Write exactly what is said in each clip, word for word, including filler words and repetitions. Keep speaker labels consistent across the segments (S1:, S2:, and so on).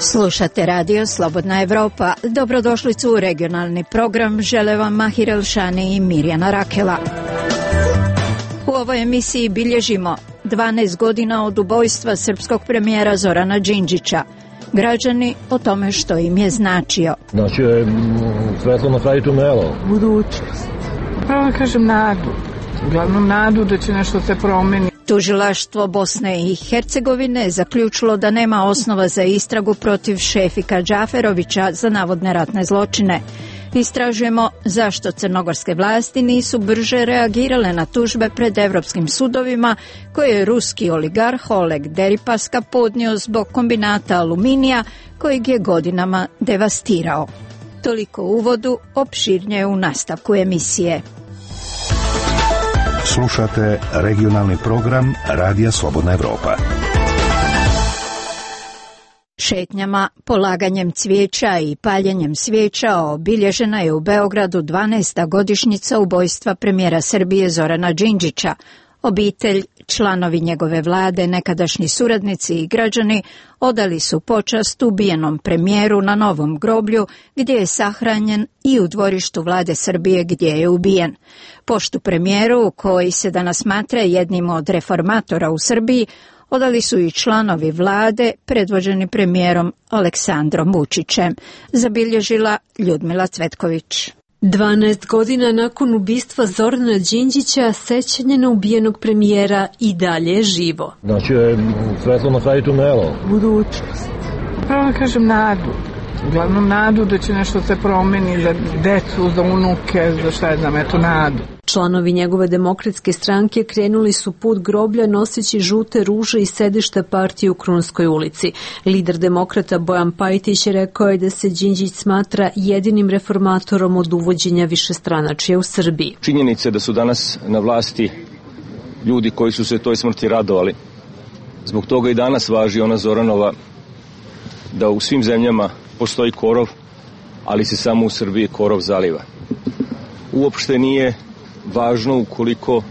S1: Slušate radio Slobodna Evropa. Dobrodošlicu u regionalni program. Žele vam Mahir Elšani i Mirjana Rakela. U ovoj emisiji bilježimo dvanaest godina od ubojstva srpskog premijera Zorana Đinđića. Građani o tome što im je značio.
S2: Znači je svetlo na kraju tunela.
S3: Budućnost. Pravo da kažem nadu. Uglavnom nadu da će nešto se promeni.
S1: Tužilaštvo Bosne i Hercegovine zaključilo da nema osnova za istragu protiv Šefika Džaferovića za navodne ratne zločine. Istražujemo zašto crnogorske vlasti nisu brže reagirale na tužbe pred evropskim sudovima koje je ruski oligarh Oleg Deripaska podnio zbog kombinata aluminija kojeg je godinama devastirao. Toliko u uvodu, opširnije u nastavku emisije.
S4: Slušate regionalni program Radija Slobodna Evropa.
S1: Šetnjama, polaganjem cvijeća i paljenjem svijeća obilježena je u Beogradu dvanaesta godišnjica ubojstva premijera Srbije Zorana Đinđića. Obitelj, članovi njegove vlade, nekadašnji suradnici i građani odali su počast ubijenom premijeru na Novom groblju gdje je sahranjen i u dvorištu vlade Srbije gdje je ubijen. Poštu premijeru, koji se danas smatra jednim od reformatora u Srbiji, odali su i članovi vlade predvođeni premijerom Aleksandrom Vučićem, zabilježila Ljudmila Cvetković.
S5: dvanaest godina nakon ubistva Zorana Đinđića, sećanje na ubijenog premijera i dalje je živo.
S2: Znači je svetlo na kraju tunela.
S3: Budućnost. Pravo da kažem nadu. Uglavnom nadu da će nešto se promeni za decu, za unuke, za šta je znam, eto nadu.
S5: Članovi njegove demokratske stranke krenuli su put groblja noseći žute ruže i sedišta partije u Krunskoj ulici. Lider demokrata Bojan Pajtić rekao je da se Đinđić smatra jedinim reformatorom od uvođenja višestranačja u Srbiji.
S6: Činjenica je da su danas na vlasti ljudi koji su se toj smrti radovali. Zbog toga i danas važi ona Zoranova da u svim zemljama postoji korov, ali se samo u Srbiji korov zaliva. Uopšte nije važno ukoliko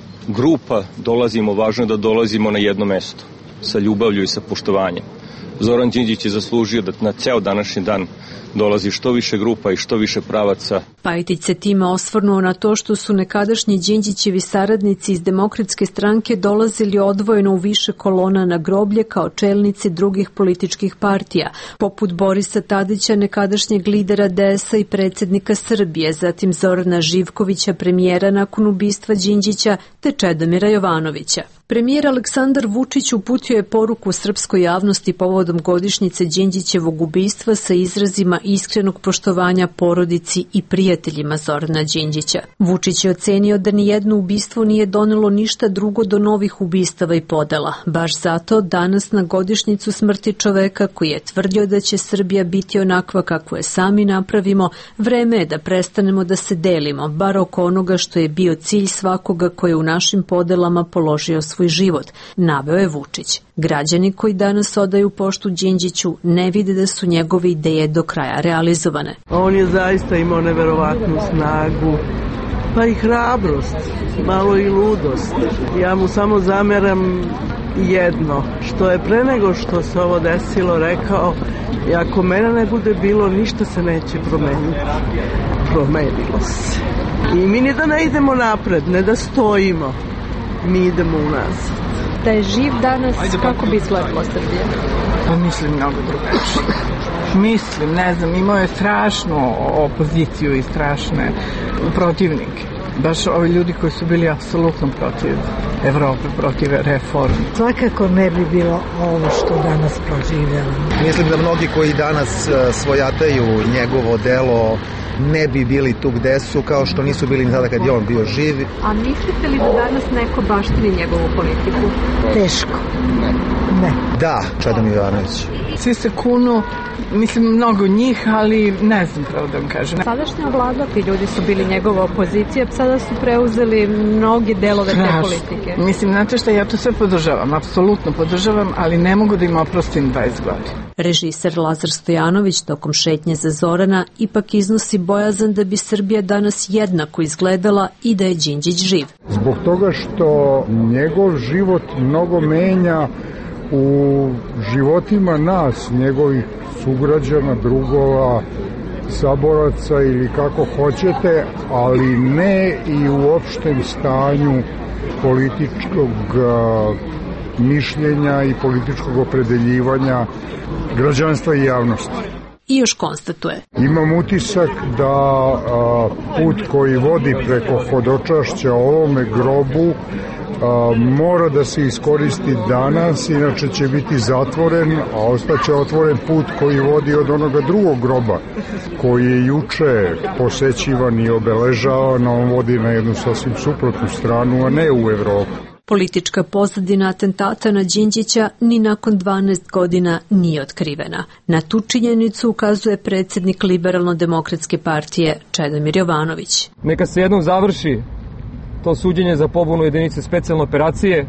S6: grupa dolazimo, važno je da dolazimo na jedno mesto, sa ljubavlju i sa poštovanjem. Zoran Đinđić je zaslužio da na ceo današnji dan dolazi što više grupa i što više pravaca.
S5: Pajtić se time osvrnuo na to što su nekadašnji Đinđićevi saradnici iz demokratske stranke dolazili odvojeno u više kolona na groblje kao čelnici drugih političkih partija, poput Borisa Tadića, nekadašnjeg lidera D S A i predsjednika Srbije, zatim Zorana Živkovića, premijera nakon ubistva Đinđića, te Čedomira Jovanovića. Premijer Aleksandar Vučić uputio je poruku srpskoj javnosti povodom godišnjice Đinđićevog ubistva sa izrazima iskrenog poštovanja porodici i prijateljima Zorana Đinđića. Vučić je ocenio da nijedno ubistvo nije donelo ništa drugo do novih ubistava i podela. Baš zato danas na godišnjicu smrti čoveka koji je tvrdio da će Srbija biti onakva kako je sami napravimo, vreme je da prestanemo da se delimo, bar oko onoga što je bio cilj svakoga koji je u našim podelama položio svoj život, naveo je Vučić. Građani koji danas odaju poštu Đinđiću ne vide da su njegove ideje do kraja realizovane.
S3: On je zaista imao neverovatnu snagu, pa i hrabrost, malo i ludost. Ja mu samo zameram jedno, što je pre nego što se ovo desilo rekao, i ako mene ne bude bilo, ništa se neće promeniti. Promenilo se. I mi ni da ne idemo napred, ne da stojimo, mi idemo unazad.
S5: Da je živ danas, kako bi izgledala Srbija?
S3: Pa mislim mnogo drugačije. Mislim, ne znam, imao je strašnu opoziciju i strašne protivnike. Baš ovi ljudi koji su bili apsolutno protiv Evrope, protiv reforme.
S7: Svakako ne bi bilo ovo što danas proživljavamo.
S8: Mislim da mnogi koji danas svojataju njegovo delo ne bi bili tu gde su, kao što nisu bili ni tada kad je on bio živ.
S5: A mislite li da danas neko baštini njegovu politiku?
S7: Teško. Ne. Ne.
S8: Da, Čedomir Jovanović.
S3: Svi se kunu, mislim mnogo njih, ali ne znam pravo da vam kažem.
S5: Sadašnja vlada, ti ljudi su bili njegova opozicija, sada su preuzeli mnogi delove te politike.
S3: Mislim, znate šta, ja to sve podržavam, apsolutno podržavam, ali ne mogu da im oprostim dvadeset godina.
S5: Režiser Lazar Stojanović tokom šetnje za Zorana ipak iznosi bojazan da bi Srbija danas jednako izgledala i da je Đinđić živ.
S9: Zbog toga što njegov život mnogo menja u životima nas, njegovih sugrađana, drugova, saboraca ili kako hoćete, ali ne i u opštem stanju političkog mišljenja i političkog opredeljivanja građanstva i javnosti.
S5: I još konstatuje.
S9: Imam utisak da a, put koji vodi preko hodočašća ovome grobu a, mora da se iskoristi danas, inače će biti zatvoren, a ostaće otvoren put koji vodi od onoga drugog groba, koji je juče posećivan i obeležavan, a on vodi na jednu sasvim suprotnu stranu, a ne u Evropu.
S5: Politička pozadina atentata na Đinđića ni nakon dvanaest godina nije otkrivena. Na tu činjenicu ukazuje predsjednik Liberalno-demokratske partije Čedomir Jovanović.
S10: Neka se jednom završi to suđenje za pobunu jedinice specijalne operacije,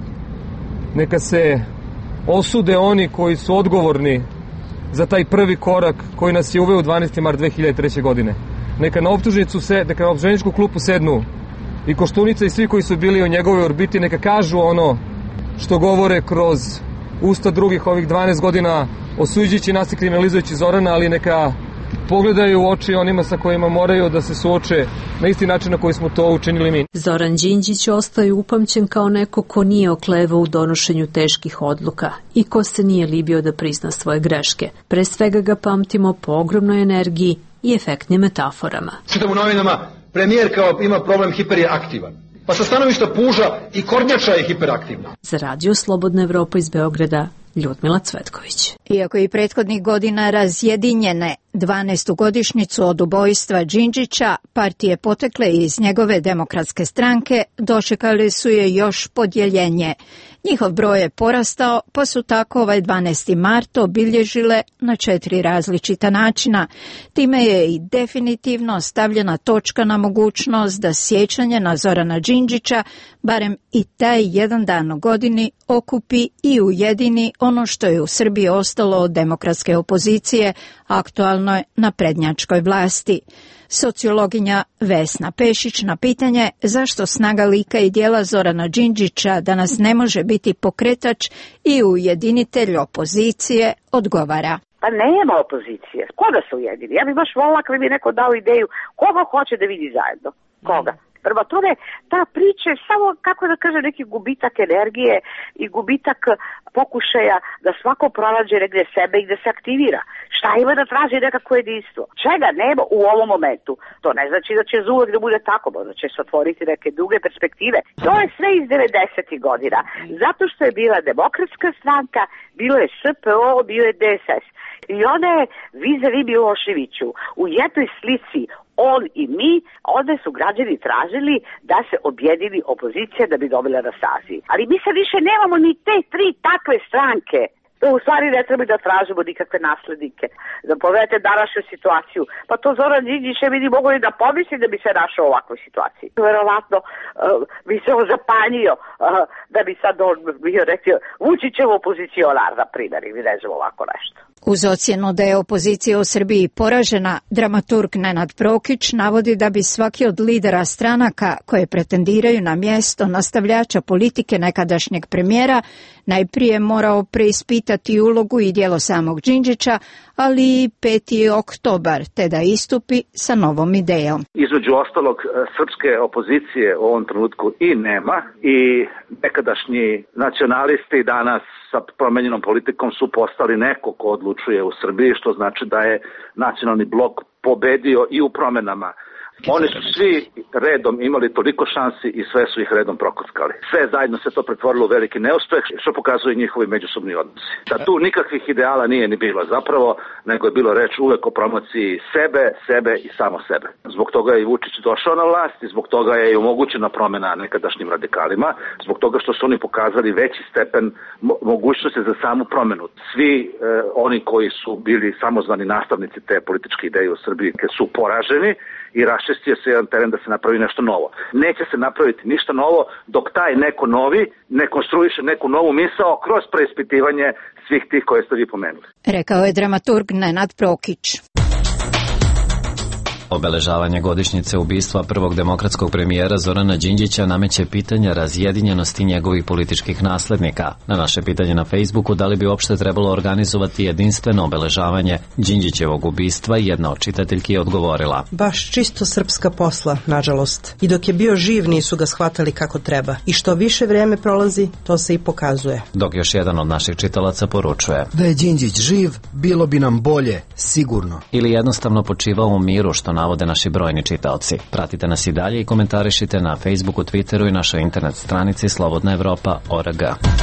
S10: neka se osude oni koji su odgovorni za taj prvi korak koji nas je uveo dvanaesti mart dve hiljade treće. godine. Neka na optužnicu se, neka na optuženičku klupu sednu i Koštunica i svi koji su bili u njegovoj orbiti, neka kažu ono što govore kroz usta drugih ovih dvanaest godina, osuđujući nas i kriminalizujući Zorana, ali neka pogledaju u oči onima sa kojima moraju da se suoče na isti način na koji smo to učinili mi.
S5: Zoran Đinđić ostaje upamćen kao neko ko nije oklevao u donošenju teških odluka i ko se nije libio da prizna svoje greške. Pre svega ga pamtimo po ogromnoj energiji i efektnim metaforama.
S11: Čitam u novinama, premijer kao ima problem, hiper je aktivan. Pa sa stanovišta puža i kornjača je hiperaktivna.
S5: Za Radio Slobodna Evropa iz Beograda, Ljudmila Cvetković.
S1: Iako i prethodnih godina razjedinjene dvanaestu godišnjicu od ubojstva Đinđića, partije potekle iz njegove demokratske stranke dočekali su je još podjeljenje. Njihov broj je porastao, pa su tako ovaj dvanaesti mart obilježile na četiri različita načina. Time je i definitivno stavljena točka na mogućnost da sjećanje na Zorana Đinđića, barem i taj jedan dan u godini, okupi i ujedini ono što je u Srbiji ostalo od demokratske opozicije, aktualnoj naprednjačkoj vlasti. Sociologinja Vesna Pešić na pitanje zašto snaga lika i dijela Zorana Đinđića danas ne može biti pokretač i ujedinitelj opozicije odgovara.
S12: Pa nema opozicije. Koga se ujedini? Ja bih baš volila kad bi neko dao ideju koga hoće da vidi zajedno. Koga? Prvo tome, ta priča je samo, kako da kažem, neki gubitak energije i gubitak pokušaja da svako pronađe negdje sebe i da se aktivira. Šta ima da traži nekako jedinstvo? Čega nema u ovom momentu? To ne znači da će zauvek da bude tako, možda će se otvoriti neke druge perspektive. To je sve iz devedesetih godina. Zato što je bila Demokratska stranka, bilo je S P O, bio je D S S. I ona je vis-a-vis Miloševiću u jednoj slici on i mi, onda su građani tražili da se objedini opozicija da bi dobila na snazi. Ali mi sad više nemamo ni te tri takve stranke. To u stvari ne treba da tražimo nikakve naslednike. Da pogledajte današnju situaciju. Pa to Zoran Đinđić ne bi ni mogli da pomisli da bi se našao u ovakvoj situaciji. Verovatno uh, bi se on zapanjio uh, da bi sad on bio rekao Vučićev opozicionar, na primjer, ili ne znam ovako nešto.
S1: Uz ocjenu da je opozicija u Srbiji poražena, dramaturg Nenad Prokić navodi da bi svaki od lidera stranaka koje pretendiraju na mjesto nastavljača politike nekadašnjeg premijera najprije morao preispitati ulogu i djelo samog Đinđića, ali i peti oktobar, te da istupi sa novom idejom.
S13: Između ostalog, srpske opozicije u ovom trenutku i nema i nekadašnji nacionalisti danas sa promenjenom politikom su postali neko ko odlučuje u Srbiji, što znači da je nacionalni blok pobedio i u promenama. Oni su svi redom imali toliko šansi i sve su ih redom prokockali. Sve zajedno se to pretvorilo u veliki neuspeh, što pokazuje njihovi međusobni odnosi. Da tu nikakvih ideala nije ni bilo zapravo, nego je bilo reč uvek o promociji sebe, sebe i samo sebe. Zbog toga je i Vučić došao na vlast i zbog toga je i omogućena promena nekadašnjim radikalima, zbog toga što su oni pokazali veći stepen mo- mogućnosti za samu promenu. Svi e, oni koji su bili samozvani nastavnici te političke ideje u Srbiji su poraženi i raščistio se jedan teren da se napravi nešto novo. Neće se napraviti ništa novo dok taj neko novi ne konstruiše neku novu misao kroz preispitivanje svih tih koje ste vi pomenuli.
S1: Rekao je dramaturg Nenad Prokić.
S14: Obeležavanje godišnjice ubistva prvog demokratskog premijera Zorana Đinđića nameće pitanja razjedinjenosti njegovih političkih naslednika. Na naše pitanje na Facebooku da li bi uopšte trebalo organizovati jedinstveno obeležavanje Đinđićevog ubistva, jedna od čitateljki je odgovorila:
S15: baš čisto srpska posla, nažalost. I dok je bio živ nisu ga shvatali kako treba. I što više vreme prolazi, to se i pokazuje.
S14: Dok još jedan od naših čitalaca poručuje:
S16: da je Đinđić živ, bilo bi nam bolje, sigurno.
S14: Ili jednostavno počivao u miru, što navode naši brojni čitaoci. Pratite nas i dalje i komentarišite na Facebooku, Twitteru i našoj internet stranici slobodna evropa tačka org.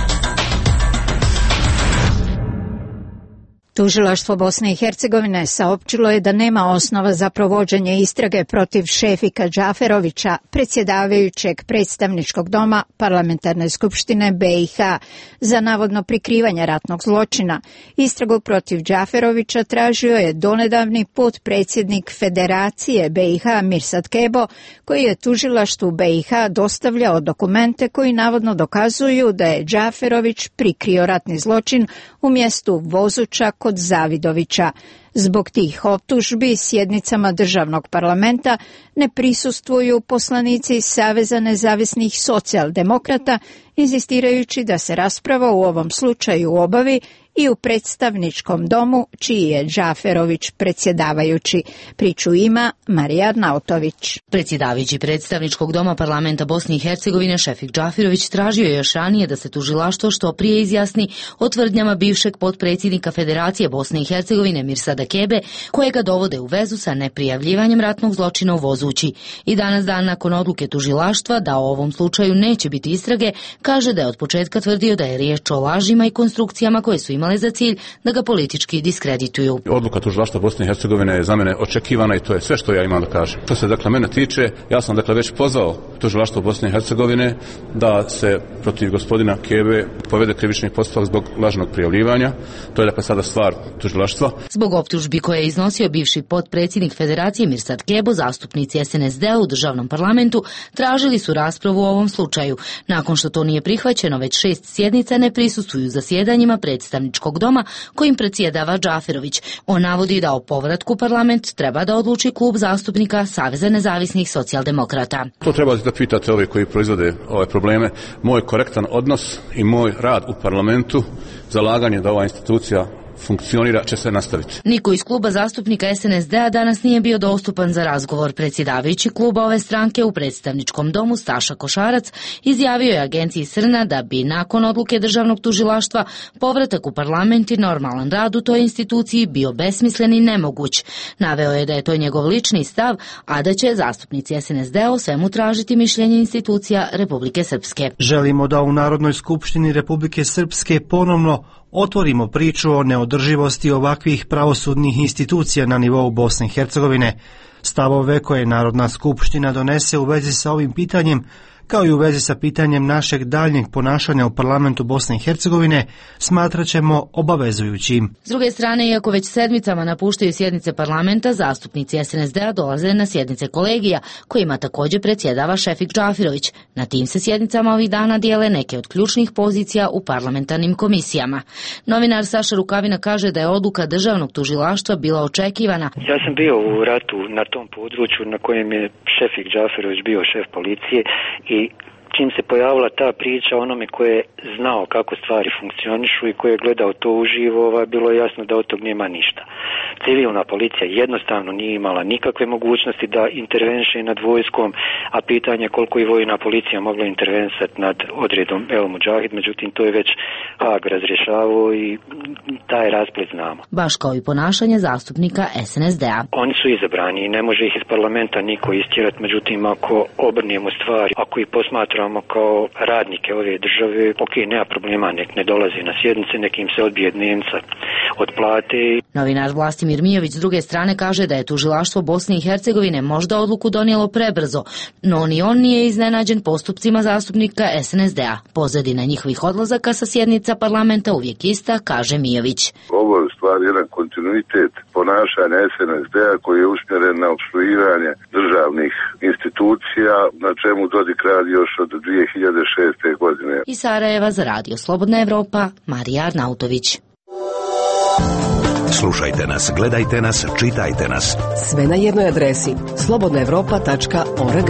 S1: Tužilaštvo Bosne i Hercegovine saopćilo je da nema osnova za provođenje istrage protiv Šefika Džaferovića, predsjedavajućeg predstavničkog doma Parlamentarne skupštine B i H, za navodno prikrivanje ratnog zločina. Istragu protiv Džaferovića tražio je donedavni potpredsjednik Federacije B i H Mirsad Kebo, koji je tužilaštvu B i H dostavljao dokumente koji navodno dokazuju da je Džaferović prikrio ratni zločin u mjestu Vozuča kod Zavidovića. Zbog tih optužbi sjednicama državnog parlamenta ne prisustvuju poslanici Saveza nezavisnih socijaldemokrata, inzistirajući da se rasprava u ovom slučaju obavi i u predstavničkom domu, čiji je Džaferović predsjedavajući. Priču ima Marija Arnautović.
S17: Predsjedavajući predstavničkog doma parlamenta Bosne i Hercegovine Šefik Džaferović tražio je još ranije da se tužilaštvo što prije izjasni o tvrdnjama bivšeg potpredsjednika Federacije Bosne i Hercegovine Mirsada Kebe, kojega dovode u vezu sa neprijavljivanjem ratnog zločina u Vozući. I danas dan nakon odluke tužilaštva da o ovom slučaju neće biti istrage, kaže da je od početka tvrdio da je riječ o lažima i konstrukcijama koje su imale za cilj da ga politički diskredituju.
S18: Odluka tužilaštva Bosne i Hercegovine je za mene očekivana i to je sve što ja imam da kažem. Što se dakle mene tiče, ja sam dakle već pozvao tužilaštvo Bosne i Hercegovine da se protiv gospodina Kebe povede krivični postupak zbog lažnog prijavljivanja. To je dakle sada stvar tužilaštva.
S17: Zbog optužbi koje je iznosio bivši potpredsjednik Federacije Mirsad Kebo, zastupnici S N S D-a u državnom parlamentu tražili su raspravu u ovom slučaju. Nakon što to nije prihvaćeno, već šest sjednica ne prisustvuju zasjedanjima predstavničkog doma kojim predsjedava Džaferović. On navodi da o povratku parlament treba da odluči klub zastupnika Saveza nezavisnih socijaldemokrata.
S18: To treba da pitate ove koji proizvode ove probleme. Moj korektan odnos i moj rad u parlamentu, zalaganje da ova institucija funkcionira, će se nastaviti.
S17: Niko iz kluba zastupnika S N S D-a danas nije bio dostupan za razgovor. Predsjedavajući kluba ove stranke u predstavničkom domu Staša Košarac izjavio je agenciji Srna da bi nakon odluke državnog tužilaštva povratak u parlament i normalan rad u toj instituciji bio besmislen i nemoguć. Naveo je da je to njegov lični stav, a da će zastupnici S N S D-a o svemu tražiti mišljenje institucija Republike Srpske.
S19: Želimo da u Narodnoj skupštini Republike Srpske ponovno otvorimo priču o neodrživosti ovakvih pravosudnih institucija na nivou Bosne i Hercegovine. Stavove koje Narodna skupština donese u vezi sa ovim pitanjem, kao i u vezi sa pitanjem našeg daljnjeg ponašanja u parlamentu Bosne i Hercegovine, smatrat ćemo obavezujućim.
S17: S druge strane, iako već sedmicama napuštaju sjednice parlamenta, zastupnici S N S D-a dolaze na sjednice kolegija, kojima također predsjedava Šefik Džaferović. Na tim se sjednicama ovih dana dijele neke od ključnih pozicija u parlamentarnim komisijama. Novinar Saša Rukavina kaže da je odluka državnog tužilaštva bila očekivana.
S20: Ja sam bio u ratu na tom području na kojem je Šefik Džaferović bio šef policije i čim se pojavila ta priča onome ko je znao kako stvari funkcionišu i ko je gledao to uživo, bilo je jasno da od tog nema ništa. Civilna policija jednostavno nije imala nikakve mogućnosti da intervenše nad vojskom, a pitanje koliko i vojna policija mogla intervensati nad odredom El Mudžahid, međutim to je već Hag razrješavao i taj rasplet znamo.
S17: Baš kao i ponašanje zastupnika S N S D-a.
S20: Oni su izabrani i ne može ih iz parlamenta niko istjerati, međutim ako obrnemo stvari, ako ih posmatramo kao radnike ove države, ok, nema problema, nek ne dolazi na sjednice, nek im se odbije dnevnica od plate.
S17: Novinar Vlastimir Mijović s druge strane kaže da je tužilaštvo Bosne i Hercegovine možda odluku donijelo prebrzo, no ni on nije iznenađen postupcima zastupnika S N S D-a. Pozadina njihovih odlazaka sa sjednica parlamenta uvijek ista, kaže Mijović.
S21: Ovo je u stvari jedan kontinuitet ponašanja S N S D-a koji je usmjeren na opstruiranje državnih institucija, na čemu Dodik radi još od dvije hiljade šeste. godine.
S17: Iz Sarajeva za radio Slobodna Evropa, Marija Arnautović.
S4: Slušajte nas, gledajte nas, čitajte nas.
S22: Sve na jednoj adresi slobodna evropa tačka org.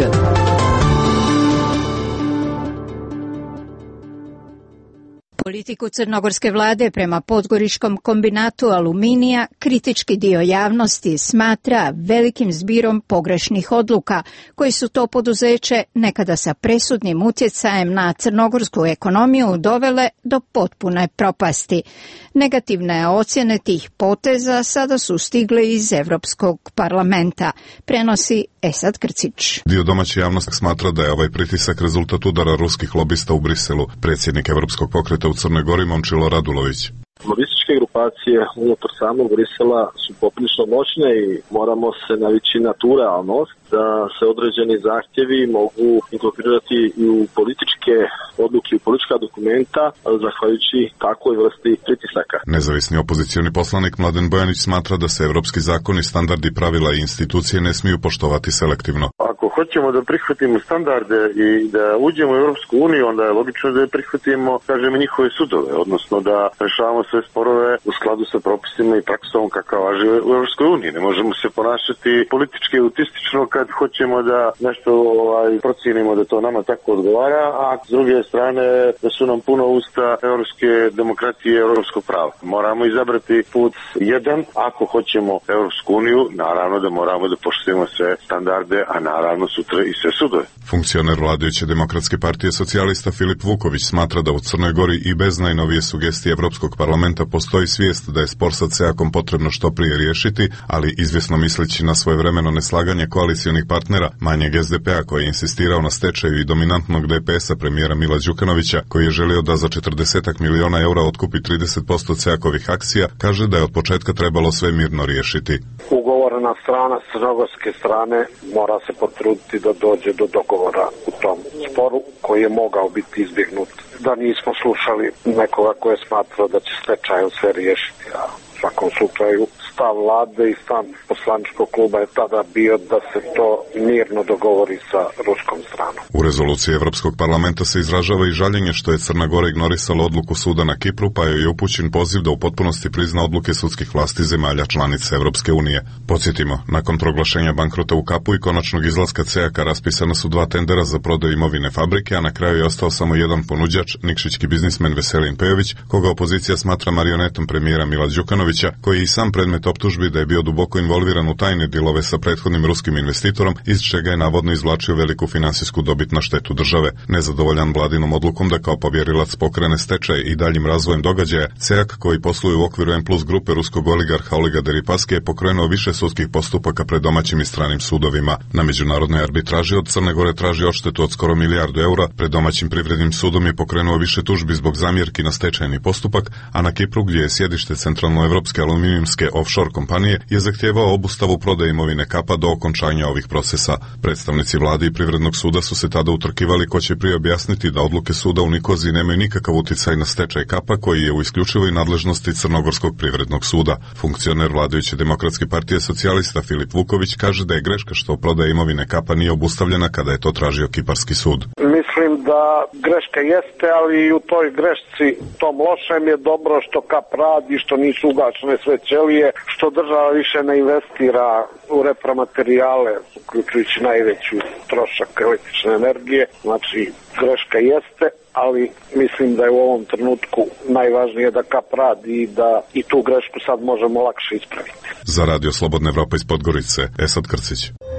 S1: Politiku crnogorske vlade prema podgoričkom kombinatu aluminija kritički dio javnosti smatra velikim zbirom pogrešnih odluka koji su to poduzeće nekada sa presudnim utjecajem na crnogorsku ekonomiju dovele do potpune propasti. Negativne ocjene tih poteza sada su stigle iz Evropskog parlamenta, prenosi Esad Krcić.
S23: Dio domaće javnosti smatra da je ovaj pritisak rezultat udara ruskih lobista u Briselu. Predsjednik Evropskog pokreta u Crnoj Gori Momčilo Radulović.
S24: Lobističke grupacije unutar samog Brisela su poprilično moćne i moramo se navići na tu realnost da se određeni zahtjevi mogu inkorporirati i u političke odluke, u politička dokumenta, zahvaljujući takvoj vrsti pritisaka.
S23: Nezavisni opozicioni poslanik Mladen Bojanić smatra da se evropski zakoni, standardi, pravila i institucije ne smiju poštovati selektivno.
S25: Ako hoćemo da prihvatimo standarde i da uđemo u Evropsku uniju, onda je logično da prihvatimo, kažemo, njihove sudove, odnosno da rešavamo sve sporove u skladu sa propisima i praksom kakav važi u Evropskoj uniji. Ne možemo se ponašati politički autistično kad hoćemo da nešto ovaj, procijenimo da to nama tako odgovara, a s druge strane da su nam puno usta evropske demokratije i evropskog prava. Moramo izabrati put jedan, ako hoćemo Evropsku uniju, naravno da moramo da poštujemo sve standarde, a naravno sutra i sve sudove.
S23: Funkcioner vladajuće demokratske partije socijalista Filip Vuković smatra da u Crnoj Gori i bez najnovije sugestije Evropskog parlamenta postoji svijest da je spor sa ceakom potrebno što prije riješiti, ali izvjesno misleći na svojevremeno neslaganje koalicionih partnera manjeg es de pe-a koji je insistirao na stečaju i dominantnog de pe es-a premijera Mila Đukanovića koji je želio da za četrdeset miliona eura otkupi trideset posto ceakovih akcija, kaže da je od početka trebalo sve mirno riješiti.
S24: Ugovorna strana s crnogorske strane mora se potruditi da dođe do dogovora u tom sporu koji je mogao biti izbjegnut. Da nismo slušali nekoga ko je smatrao da će stečaj sve riješiti, a u svakom slučaju stav vlade i stav poslaničkog kluba je tada bio da se to mirno dogovori sa ruskom stranom.
S23: U rezoluciji Evropskog parlamenta se izražava i žaljenje što je Crna Gora ignorisala odluku suda na Kipru, pa joj je upućen poziv da u potpunosti prizna odluke sudskih vlasti zemalja članica Evropske unije. Podsjetimo, nakon proglašenja bankrota u Kapu i konačnog izlaska ceaka raspisana su dva tendera za prodaju imovine fabrike, a na kraju je ostao samo jedan ponuđač, nikšićki biznismen Veselin Pejović, koga opozicija smatra marionetom premijera Mila Đukanovića, koji je i sam predmet optužbi da je bio duboko involviran u tajne dilove sa prethodnim ruskim investitorom, iz čega je navodno izvlačio veliku finansijsku dobit na štetu države. Nezadovoljan vladinom odlukom da kao povjerilac pokrene stečaj i daljim razvojem događaja, ceak koji posluje u okviru M plus grupe ruskog oligarha Oliga Deripaske je pokrenuo više sudskih postupaka pred domaćim i stranim sudovima. Na međunarodnoj arbitraži od Crne Gore traži odštetu od skoro milijardu eura, pred domaćim privrednim sudom je pokrenuo više tužbi zbog zamjerki na stečajni postupak, a na Kipru, gdje je sjedište centralnoevropske aluminijumske offshore kompanije, je zahtijevao obustavu prodaje imovine Kapa do okončanja ovih procesa. Predstavnici vlade i privrednog suda su se tada utrkivali ko će prije objasniti da odluke suda u Nikoziji nemaju nikakav utjecaj na stečaj Kapa, koji je u isključivoj nadležnosti Crnogorskog privrednog suda. Funkcioner vladajuće demokratske partije socijalista Filip Vuković kaže da je greška što prodaja imovine Kapa nije obustavljena kada je to tražio kiparski sud.
S24: Mislim da greška jeste, ali i u toj grešci tom lošem je dobro što Kap radi, što nisu ugašene sve ćelije, što država više ne investira u repromaterijale, uključujući najveću trošak električne energije. Znači, greška jeste, ali mislim da je u ovom trenutku najvažnije da Kap radi i da i tu grešku sad možemo lakše ispraviti.
S23: Za Radio Slobodna Evropa iz Podgorice, Esad Krcić.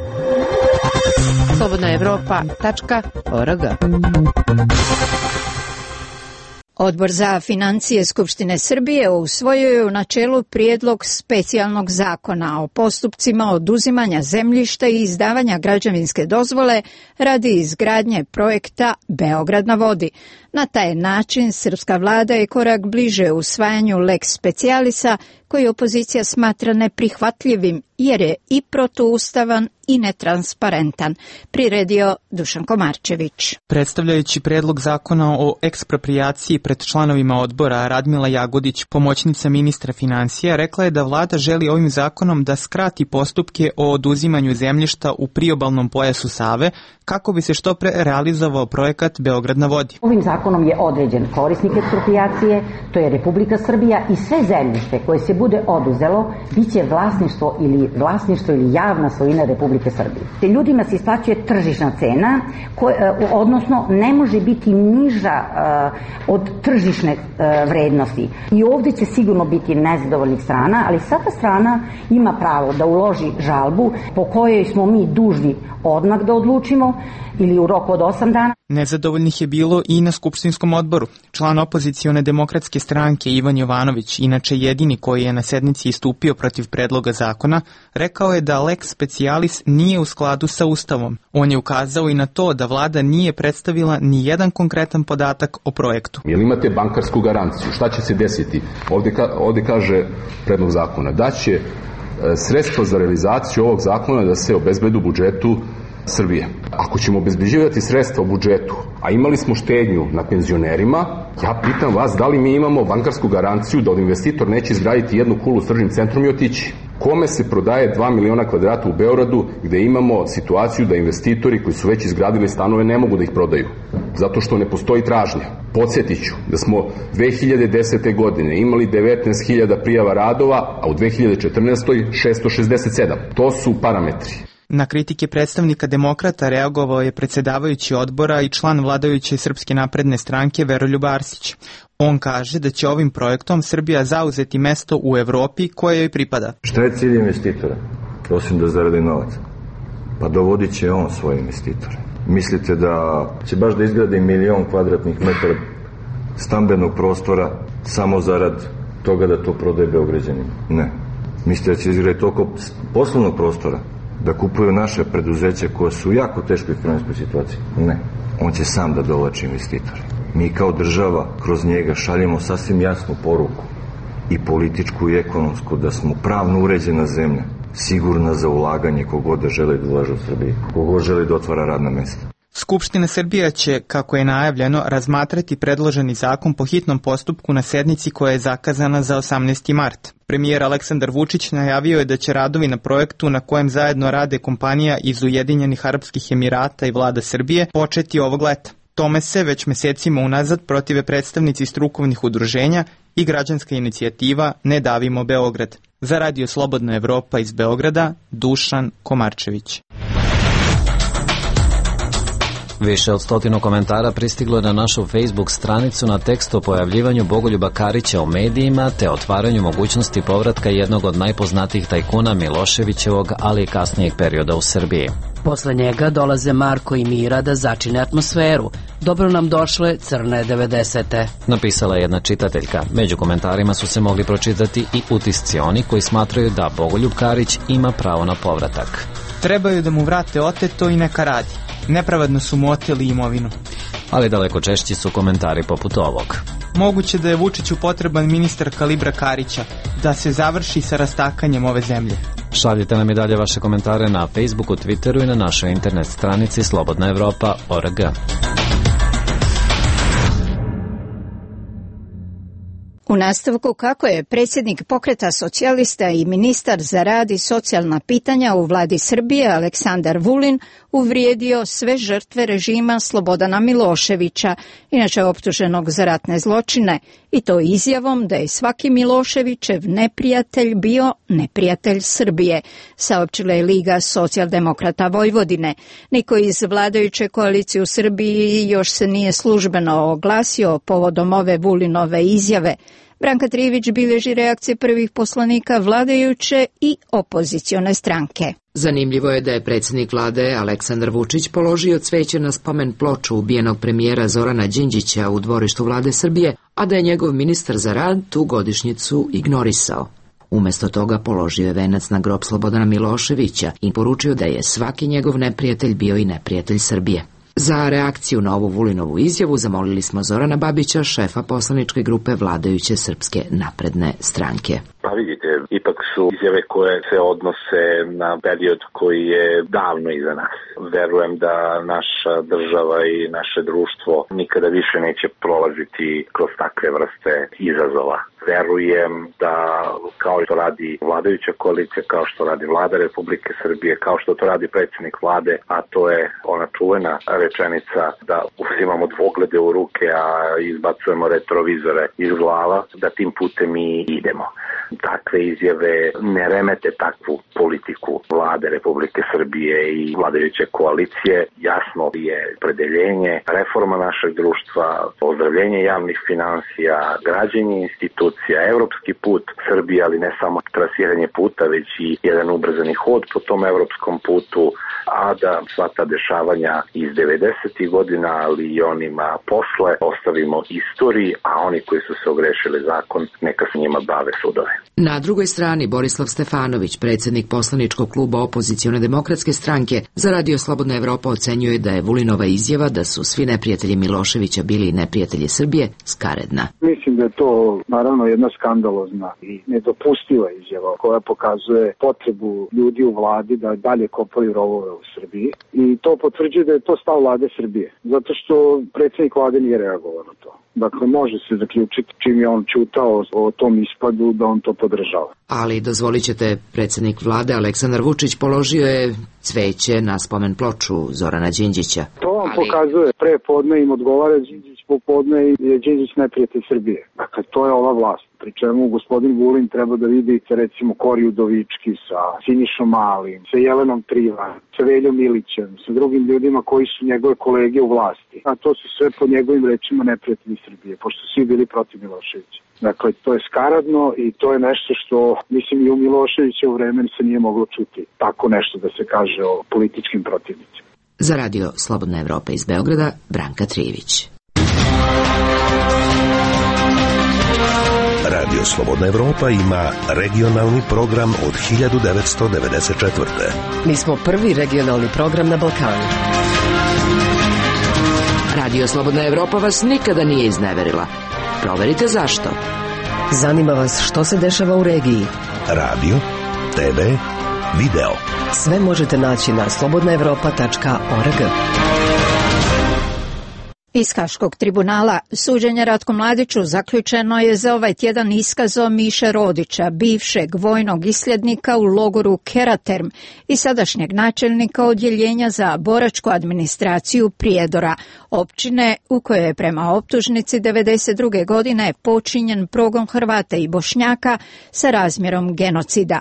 S22: slobodna evropa tačka org.
S1: Odbor za financije Skupštine Srbije usvojio je u načelu prijedlog specijalnog zakona o postupcima oduzimanja zemljišta i izdavanja građevinske dozvole radi izgradnje projekta Beograd na vodi. Na taj način srpska vlada je korak bliže usvajanju lex specialisa koji opozicija smatra neprihvatljivim jer je i protuustavan i netransparentan, priredio Dušan Komarčević.
S26: Predstavljajući predlog zakona o eksproprijaciji pred članovima odbora, Radmila Jagodić, pomoćnica ministra financija, rekla je da vlada želi ovim zakonom da skrati postupke o oduzimanju zemljišta u priobalnom pojasu Save kako bi se što pre realizovao projekat Beograd na vodi.
S27: Ovim zakonom je određen korisnik eksproprijacije, to je Republika Srbija i sve zemljište koje se
S2: bude oduzelo, bit će vlasništvo ili vlasništvo ili javna svojina Republike Srbije. Te ljudima se isplaćuje tržišna cena, koja, odnosno ne može biti niža uh, od tržišne uh, vrednosti. I ovdje će sigurno biti nezadovoljnih strana, ali svaka strana ima pravo da uloži žalbu po kojoj smo mi dužni odmah da odlučimo ili u roku od osam dana.
S26: Nezadovoljnih je bilo i na Skupštinskom odboru. Član opozicione demokratske stranke Ivan Jovanović, inače jedini koji je na sednici istupio protiv predloga zakona, rekao je da lex specialis nije u skladu sa Ustavom. On je ukazao i na to da vlada nije predstavila ni jedan konkretan podatak o projektu.
S3: Jel imate bankarsku garanciju? Šta će se desiti? Ovdje, ka, ovdje kaže predlog zakona da će sredstva za realizaciju ovog zakona da se obezbedu u budžetu Srbije. Ako ćemo obezbeđivati sredstva u budžetu, a imali smo štednju na penzionerima, ja pitam vas da li mi imamo bankarsku garanciju da od investitor neće izgraditi jednu kulu s tržnim centrom i otići. Kome se prodaje dva miliona kvadrata u Beogradu gde imamo situaciju da investitori koji su već izgradili stanove ne mogu da ih prodaju, zato što ne postoji tražnja. Podsjetiću da smo dve hiljade desete. godine imali devetnaest hiljada prijava radova, a u dve hiljade četrnaestoj. šesto šezdeset sedam. To su parametri.
S26: Na kritike predstavnika demokrata reagovao je predsedavajući odbora i član vladajuće Srpske napredne stranke Veroljub Arsić. On kaže da će ovim projektom Srbija zauzeti mesto u Evropi koje joj pripada.
S6: Šta je cilj investitora? Osim da zaradi novac. Pa dovodit će on svoje investitore. Mislite da će baš da izgrade milion kvadratnih metara stambenog prostora samo zarad toga da to prodaje Beograđanima? Ne. Mislite da će izgraditi toliko poslovnog prostora da kupuju naše preduzeće koje su u jako teškoj finansijskoj situaciji? Ne. On će sam da dovlači investitore. Mi kao država kroz njega šaljemo sasvim jasnu poruku, i političku i ekonomsku, da smo pravno uređena zemlja, sigurna za ulaganje kogod da želi da ulaže u Srbiji, kogod želi da otvara radna mesta.
S26: Skupština Srbija će, kako je najavljeno, razmatrati predloženi zakon po hitnom postupku na sednici koja je zakazana za osamnaesti mart. Premijer Aleksandar Vučić najavio je da će radovi na projektu na kojem zajedno rade kompanija iz Ujedinjenih Arapskih Emirata i vlada Srbije početi ovog leta. Tome se već mesecima unazad protive predstavnici strukovnih udruženja i građanska inicijativa Ne davimo Beograd. Za Radio Slobodna Evropa iz Beograda, Dušan Komarčević.
S14: Više od stotinu komentara pristiglo je na našu Facebook stranicu na tekst o pojavljivanju Bogoljuba Karića u medijima te otvaranju mogućnosti povratka jednog od najpoznatijih tajkuna Miloševićevog, ali i kasnijeg perioda u Srbiji.
S22: Posle njega dolaze Marko i Mira da začine atmosferu. Dobro nam došle crne devedesete.
S14: Napisala je jedna čitateljka. Među komentarima su se mogli pročitati i utisci oni koji smatraju da Bogoljub Karić ima pravo na povratak.
S26: Trebaju da mu vrate oteto i neka radi. Nepravedno su mu oteli imovinu.
S14: Ali daleko češći su komentari poput ovog.
S26: Moguće da je Vučiću potreban ministar kalibra Karića, da se završi sa rastakanjem ove zemlje.
S14: Šaljite nam i dalje vaše komentare na Facebooku, Twitteru i na našoj internet stranici slobodna evropa tačka org.
S1: U nastavku kako je predsjednik Pokreta socijalista i ministar za rad i socijalna pitanja u vladi Srbije Aleksandar Vulin uvrijedio sve žrtve režima Slobodana Miloševića, inače optuženog za ratne zločine, i to izjavom da je svaki Miloševićev neprijatelj bio neprijatelj Srbije, saopćila je Liga socijaldemokrata Vojvodine. Niko iz vladajuće koalicije u Srbiji još se nije službeno oglasio povodom ove Vulinove izjave. Branka Trivić bilježi reakcije prvih poslanika vladajuće i opozicione stranke.
S22: Zanimljivo je da je predsjednik vlade Aleksandar Vučić položio cveće na spomen ploču ubijenog premijera Zorana Đinđića u dvorištu vlade Srbije, a da je njegov ministar za rad tu godišnjicu ignorisao. Umesto toga položio je venac na grob Slobodana Miloševića i poručio da je svaki njegov neprijatelj bio i neprijatelj Srbije. Za reakciju na ovu Vulinovu izjavu zamolili smo Zorana Babića, šefa poslaničke grupe vladajuće Srpske napredne stranke.
S13: Pa vidite, ipak su izjave koje se odnose na period koji je davno iza nas. Verujem da naša država i naše društvo nikada više neće prolaziti kroz takve vrste izazova. Verujem da kao što radi vladajuća koalicija, kao što radi vlada Republike Srbije, kao što to radi predsjednik vlade, a to je ona čuvena rečenica da uzimamo dvoglede u ruke, a izbacujemo retrovizore iz glava, da tim putem i idemo.
S5: takve izjave ne remete takvu politiku vlade Republike Srbije i vladajuće koalicije. Jasno je predeljenje, reforma našeg društva, ozdravljenje javnih finansija, građenje institucija, evropski put Srbije, ali ne samo trasiranje puta, već i jedan ubrzani hod po tom evropskom putu, a da sva ta dešavanja iz devedesetih godina, ali i onima posle, ostavimo istoriji, a oni koji su se ogrešili zakon, neka se njima bave sudove.
S22: Na drugoj strani Borislav Stefanović, predsjednik poslaničkog kluba Opozicione demokratske stranke, za Radio Slobodna Evropa ocenjuje da je Vulinova izjava da su svi neprijatelji Miloševića bili neprijatelji Srbije skaredna.
S7: Mislim da je to naravno jedna skandalozna i nedopustiva izjava koja pokazuje potrebu ljudi u vladi da dalje kopaju rovove u Srbiji i to potvrđuje da je to stav vlade Srbije, zato što predsjednik vlade nije reagovao na to. Dakle, može se zaključiti čim je on čutao o tom ispadu da on to podržava.
S22: Ali, dozvolit ćete, predsjednik vlade Aleksandar Vučić položio je cveće na spomen ploču Zorana Đinđića.
S7: To vam
S22: Ali...
S7: pokazuje, pre podne im odgovara Đinđić, popodne je Đinđić neprijatelj Srbije. Dakle, to je ova vlast. Pri čemu gospodin Vulin treba da vidi recimo Kori Udovički sa Sinišom Malim, sa Jelenom Trivan, sa Veljom Milićem, sa drugim ljudima koji su njegove kolege u vlasti. A to su sve po njegovim rečima neprijatelji Srbije, pošto su svi bili protiv Miloševića. Dakle, to je skaradno i to je nešto što, mislim, i u Miloševića u vremenu se nije moglo čuti. Tako nešto da se kaže o političkim protivnicima.
S22: Za Radio Slobodna Evropa iz Beograda, Branka Trijević.
S4: Radio Slobodna Evropa ima regionalni program od hiljadu devetsto devedeset četvrte.
S8: Mi smo prvi regionalni program na Balkanu.
S22: Radio Slobodna Evropa vas nikada nije izneverila. Proverite zašto.
S8: Zanima vas što se dešava u regiji.
S4: Radio, te ve, video.
S8: Sve možete naći na slobodna evropa tačka org.
S1: Iz Haškog tribunala suđenje Ratku Mladiću zaključeno je za ovaj tjedan iskazom Miše Rodića, bivšeg vojnog isljednika u logoru Keraterm i sadašnjeg načelnika odjeljenja za boračku administraciju Prijedora, općine u kojoj je prema optužnici devedeset druge godine počinjen progon Hrvata i Bošnjaka sa razmjerom genocida.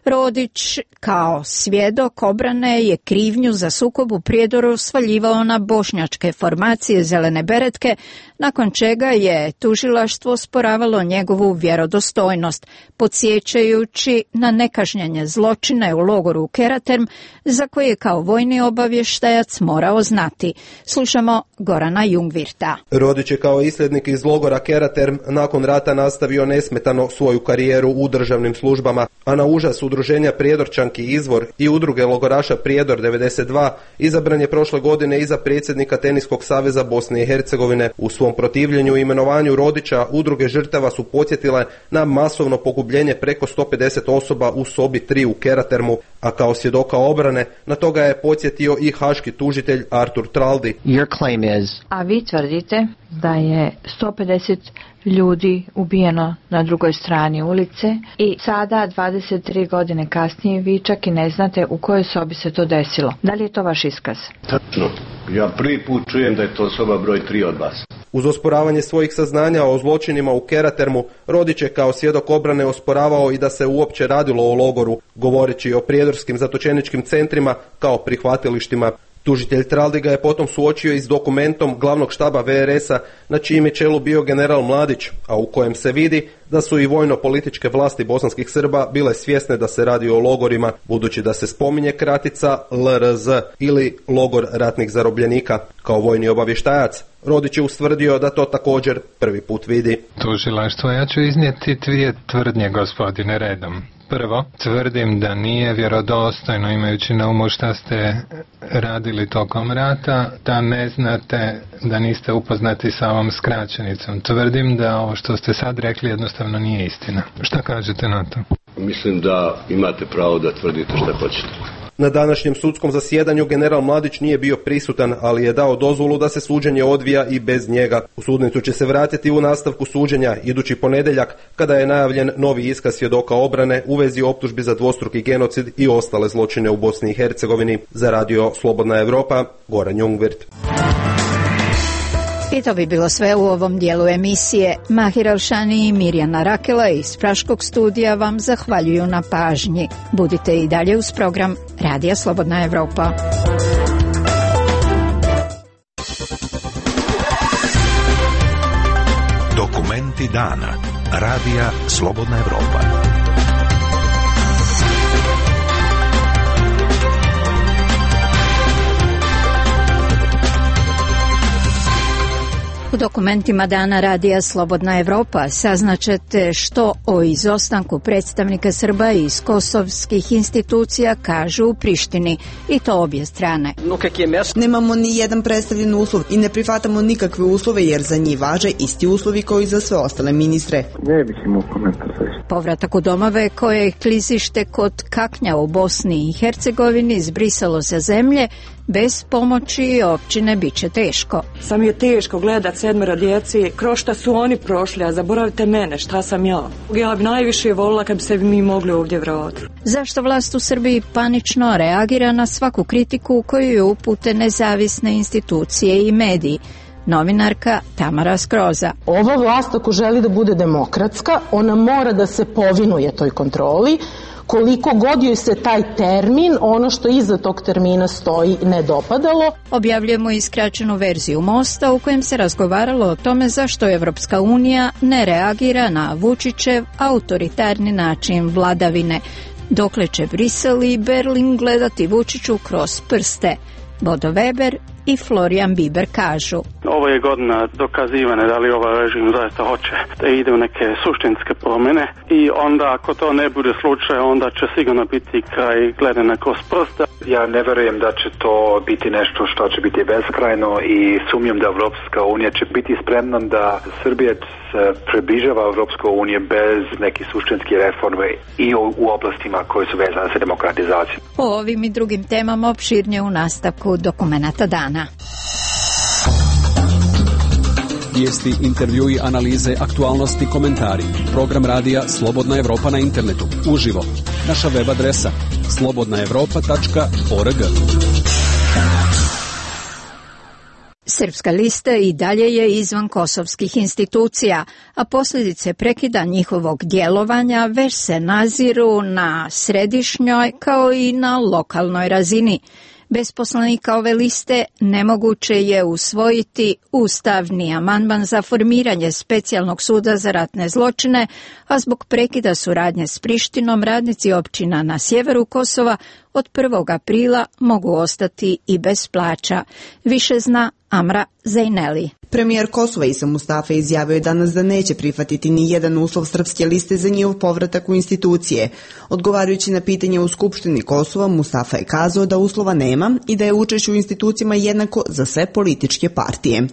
S1: Rodić kao svjedok obrane je krivnju za sukob u Prijedoru svaljivao na bošnjačke formacije Zelene beretke, nakon čega je tužilaštvo osporavalo njegovu vjerodostojnost, podsjećajući na nekažnjanje zločine u logoru Keraterm, za koje je kao vojni obavještajac morao znati. Slušamo Gorana Jungvirta.
S9: Rodić je kao isljednik iz logora Keraterm nakon rata nastavio nesmetano svoju karijeru u državnim službama, a na užas udruženja Prijedorčanki Izvor i udruge logoraša Prijedor devedeset dva izabran je prošle godine i za predsjednika Teniskog saveza Bosne i Hercegovine. U svom protivljenju i imenovanju Rodića udruge žrtava su podsjetile na masovno pogubljenje preko sto pedeset osoba u sobi tri u Keratermu, a kao svjedoka obrane na toga je podsjetio i haški tužitelj Artur Traldi.
S10: Your claim is... A vi tvrdite da je sto pedeset ljudi ubijeno na drugoj strani ulice i sada dvadeset tri godine kasnije vi čak i ne znate u kojoj sobi se to desilo. Da li je to vaš iskaz?
S11: Tačno. Ja prvi put čujem da je to soba broj tri od vas.
S9: Uz osporavanje svojih saznanja o zločinima u Keratermu, Rodić je kao svjedok obrane osporavao i da se uopće radilo o logoru, govoreći o prijedorskim zatočeničkim centrima kao prihvatilištima. Tužitelj Traldi ga je potom suočio i s dokumentom glavnog štaba ve er es a na čijem je čelu bio general Mladić, a u kojem se vidi da su i vojno-političke vlasti bosanskih Srba bile svjesne da se radi o logorima, budući da se spominje kratica el er ze ili logor ratnih zarobljenika. Kao vojni obavještajac, Rodić je ustvrdio da to također prvi put vidi.
S27: Tužilaštvo, ja ću iznijeti dvije tvrdnje, gospodine, redom. Prvo, tvrdim da nije vjerodostojno, imajući na umu šta ste radili tokom rata, da ne znate, da niste upoznati sa ovom skraćenicom. Tvrdim da ovo što ste sad rekli jednostavno nije istina. Šta kažete na to?
S11: Mislim da imate pravo da tvrdite šta hoćete.
S9: Na današnjem sudskom zasjedanju general Mladić nije bio prisutan, ali je dao dozvolu da se suđenje odvija i bez njega. U sudnicu će se vratiti u nastavku suđenja idući ponedjeljak, kada je najavljen novi iskaz svjedoka obrane u vezi optužbi za dvostruki genocid i ostale zločine u Bosni i Hercegovini. Za Radio Slobodna Evropa, Goran Jungvirt.
S1: I to bi bilo sve u ovom dijelu emisije. Mahir Alšani i Mirjana Rakela iz Praškog studija vam zahvaljuju na pažnji. Budite i dalje uz program Radija Slobodna Evropa.
S4: Dokumenti dana. Radija Slobodna Evropa.
S1: U dokumentima dana Radija Slobodna Evropa saznaćete što o izostanku predstavnika Srba iz kosovskih institucija kažu u Prištini, i to obje strane.
S12: Nemamo ni jedan predstavljen uslov i ne prihvatamo nikakve uslove jer za njih važe isti uslovi kao i za sve ostale ministre.
S25: Ne bih imao komentar.
S1: Povratak u domove koje je klizište kod Kaknja u Bosni i Hercegovini zbrisalo sa zemlje, bez pomoći općine bit će teško.
S15: Sam je teško gledat sedmero djeci, kroz šta su oni prošli, a zaboravite mene, šta sam ja. Ja bi najviše volila kad bi se mi mogli ovdje vratiti.
S1: Zašto vlast u Srbiji panično reagira na svaku kritiku koju je upute nezavisne institucije i mediji? Novinarka Tamara Skroza.
S16: Ova vlast, ako želi da bude demokratska, ona mora da se povinuje toj kontroli, koliko god joj se taj termin, ono što iza tog termina stoji, ne dopadalo.
S1: Objavljujemo i skraćenu verziju Mosta u kojem se razgovaralo o tome zašto Evropska unija ne reagira na Vučićev autoritarni način vladavine. Dokle će Brisel i Berlin gledati Vučiću kroz prste? Bodo Weber i Florian Biber kažu.
S18: Ovo je godina dokazivane da li ovaj režim zaista hoće da ide u neke suštinske promjene i onda ako to ne bude slučaj, onda će sigurno biti kraj gledanja kroz prste.
S19: Ja ne verujem da će to biti nešto što će biti beskrajno i sumnjam da Evropska unija će biti spremna da Srbija se približava Evropskoj uniji bez nekih suštinskih reforme i u, u oblastima koje su vezane sa demokratizacijom.
S1: O ovim i drugim temama opširnije u nastavku dokumenata dana.
S20: Vijesti, intervjui, analize, aktualnosti, komentari. Program radija Slobodna Evropa na internetu. Uživo. Naša web adresa slobodna evropa tačka org.
S1: Srpska lista i dalje je izvan kosovskih institucija, a posljedice prekida njihovog djelovanja već se naziru na središnjoj kao i na lokalnoj razini. Bez poslanika ove liste nemoguće je usvojiti ustavni amandman za formiranje specijalnog suda za ratne zločine, a zbog prekida suradnje s Prištinom radnici općina na sjeveru Kosova od prvog aprila mogu ostati i bez plaća. Više zna Amra Zejneli.
S12: Premijer Kosova Isa Mustafa izjavio je danas da neće prihvatiti ni jedan uslov Srpske liste za njihov povratak u institucije. Odgovarajući na pitanje u Skupštini Kosova, Mustafa je kazao da uslova nema i da je učešće u institucijama jednako za sve političke partije.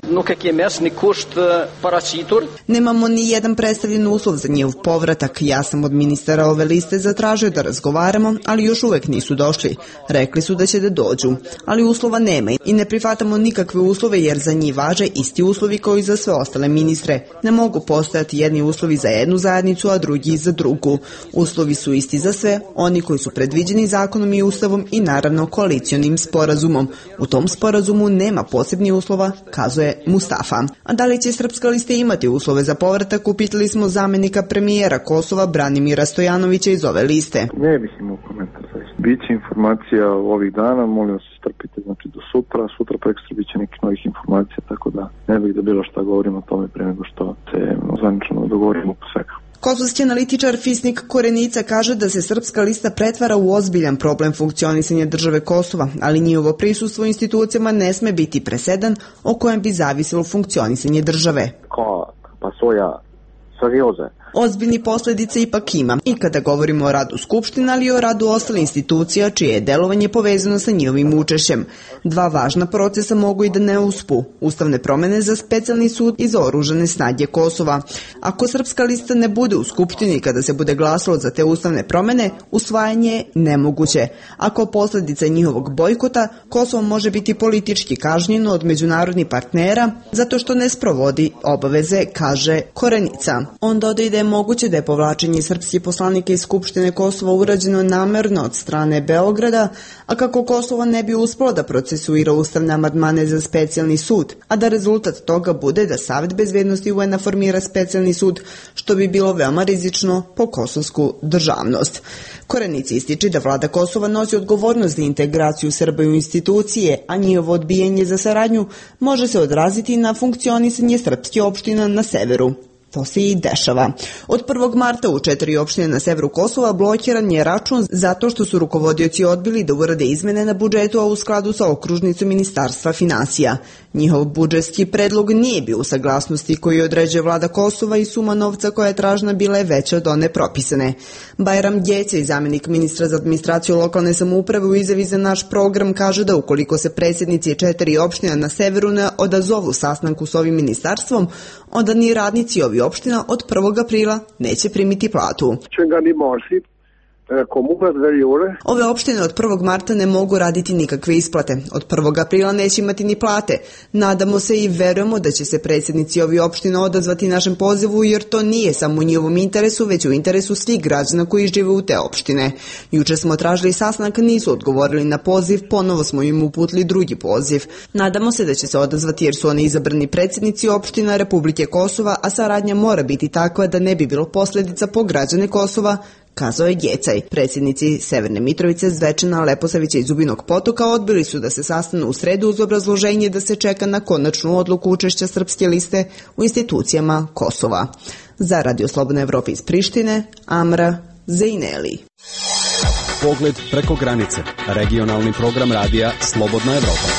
S12: Nemamo ni jedan predstavljen uslov za njihov povratak. Ja sam od ministara ove liste zatražio da razgovaramo, ali još uvek nisu došli. Rekli su da će da dođu, ali uslova nema i ne prihvatamo nikakve uslove jer za njih važe isti uslovi kao i za sve ostale ministre. Ne mogu postojati jedni uslovi za jednu zajednicu, a drugi za drugu. Uslovi su isti za sve, oni koji su predviđeni zakonom i ustavom i naravno koalicionim sporazumom. U tom sporazumu nema posebnih uslova, kazuje Mustafa. A da li će Srpska lista imati uslove za povratak, upitali smo zamenika premijera Kosova Branimira Stojanovića iz ove liste.
S25: Ne bih imao komentar. Biće informacija ovih dana, molim vas strpite, znači do sutra, sutra prekstra biće nekih novih informacija, tako da ne bih da bilo šta govorim o tome pre nego što se zvanično dogovorimo po svega.
S12: Kosovski analitičar Fisnik Korenica kaže da se Srpska lista pretvara u ozbiljan problem funkcionisanja države Kosova, ali njihovo prisustvo u institucijama ne sme biti presedan o kojem bi zavisilo funkcionisanje države.
S25: Ko pa soja serioze.
S12: Ozbiljni posljedice ipak ima i kada govorimo o radu Skupština, ali i o radu ostale institucija čije je delovanje povezano sa njihovim učešćem. Dva važna procesa mogu i da ne uspu. Ustavne promjene za specijalni sud i za oružane snage Kosova. Ako Srpska lista ne bude u Skupštini kada se bude glasalo za te ustavne promjene, usvajanje je nemoguće. Ako posljedica njihovog bojkota, Kosovo može biti politički kažnjeno od međunarodnih partnera zato što ne sprovodi obaveze, kaže Korenica. On dodaje da da je moguće da je povlačenje srpskih poslanika iz Skupštine Kosova urađeno namerno od strane Beograda, a kako Kosovo ne bi uspelo da procesuira ustavne amandmane za specijalni sud, a da rezultat toga bude da Savet bezbednosti U N-a formira specijalni sud, što bi bilo veoma rizično po kosovsku državnost. Korenici ističe da vlada Kosova nosi odgovornost za integraciju Srba u institucije, a njihovo odbijanje za saradnju može se odraziti na funkcionisanje srpskih opština na severu. To se i dešava. Od prvog marta u četiri opštine na severu Kosova blokiran je račun zato što su rukovodioci odbili da urade izmene na budžetu, a u skladu sa okružnicom Ministarstva finansija. Njihov budžetski predlog nije bio u saglasnosti koji određuje vlada Kosova i suma novca koja je tražena bila je veća od one propisane. Bajram Djece, zamjenik ministra za administraciju lokalne samouprave, u izjavi za naš program kaže da ukoliko se predsjednici četiri opština na severu ne odazovu sastanku s ovim ministarstvom, onda ni radnici ovih opština od prvog aprila neće primiti platu. Ove opštine od prvog marta ne mogu raditi nikakve isplate. Od prvog aprila neće imati ni plate. Nadamo se i verujemo da će se predsjednici ovih opština odazvati našem pozivu, jer to nije samo u njihovom interesu, već u interesu svih građana koji žive u te opštine. Juče smo tražili sastanak, nisu odgovorili na poziv, ponovo smo im uputili drugi poziv. Nadamo se da će se odazvati jer su oni izabrani predsjednici opština Republike Kosova, a saradnja mora biti takva da ne bi bilo posljedica po građane Kosova, kazao je Gjecaj. Predsjednici Severne Mitrovice, Zvečana, Leposavića i Zubinog Potoka odbili su da se sastanu u sredu uz obrazloženje da se čeka na konačnu odluku učešća srpske liste u institucijama Kosova. Za Radio Slobodna Evropa iz Prištine, Amra Zejneli.
S20: Pogled preko granice. Regionalni program radija Slobodna Evropa.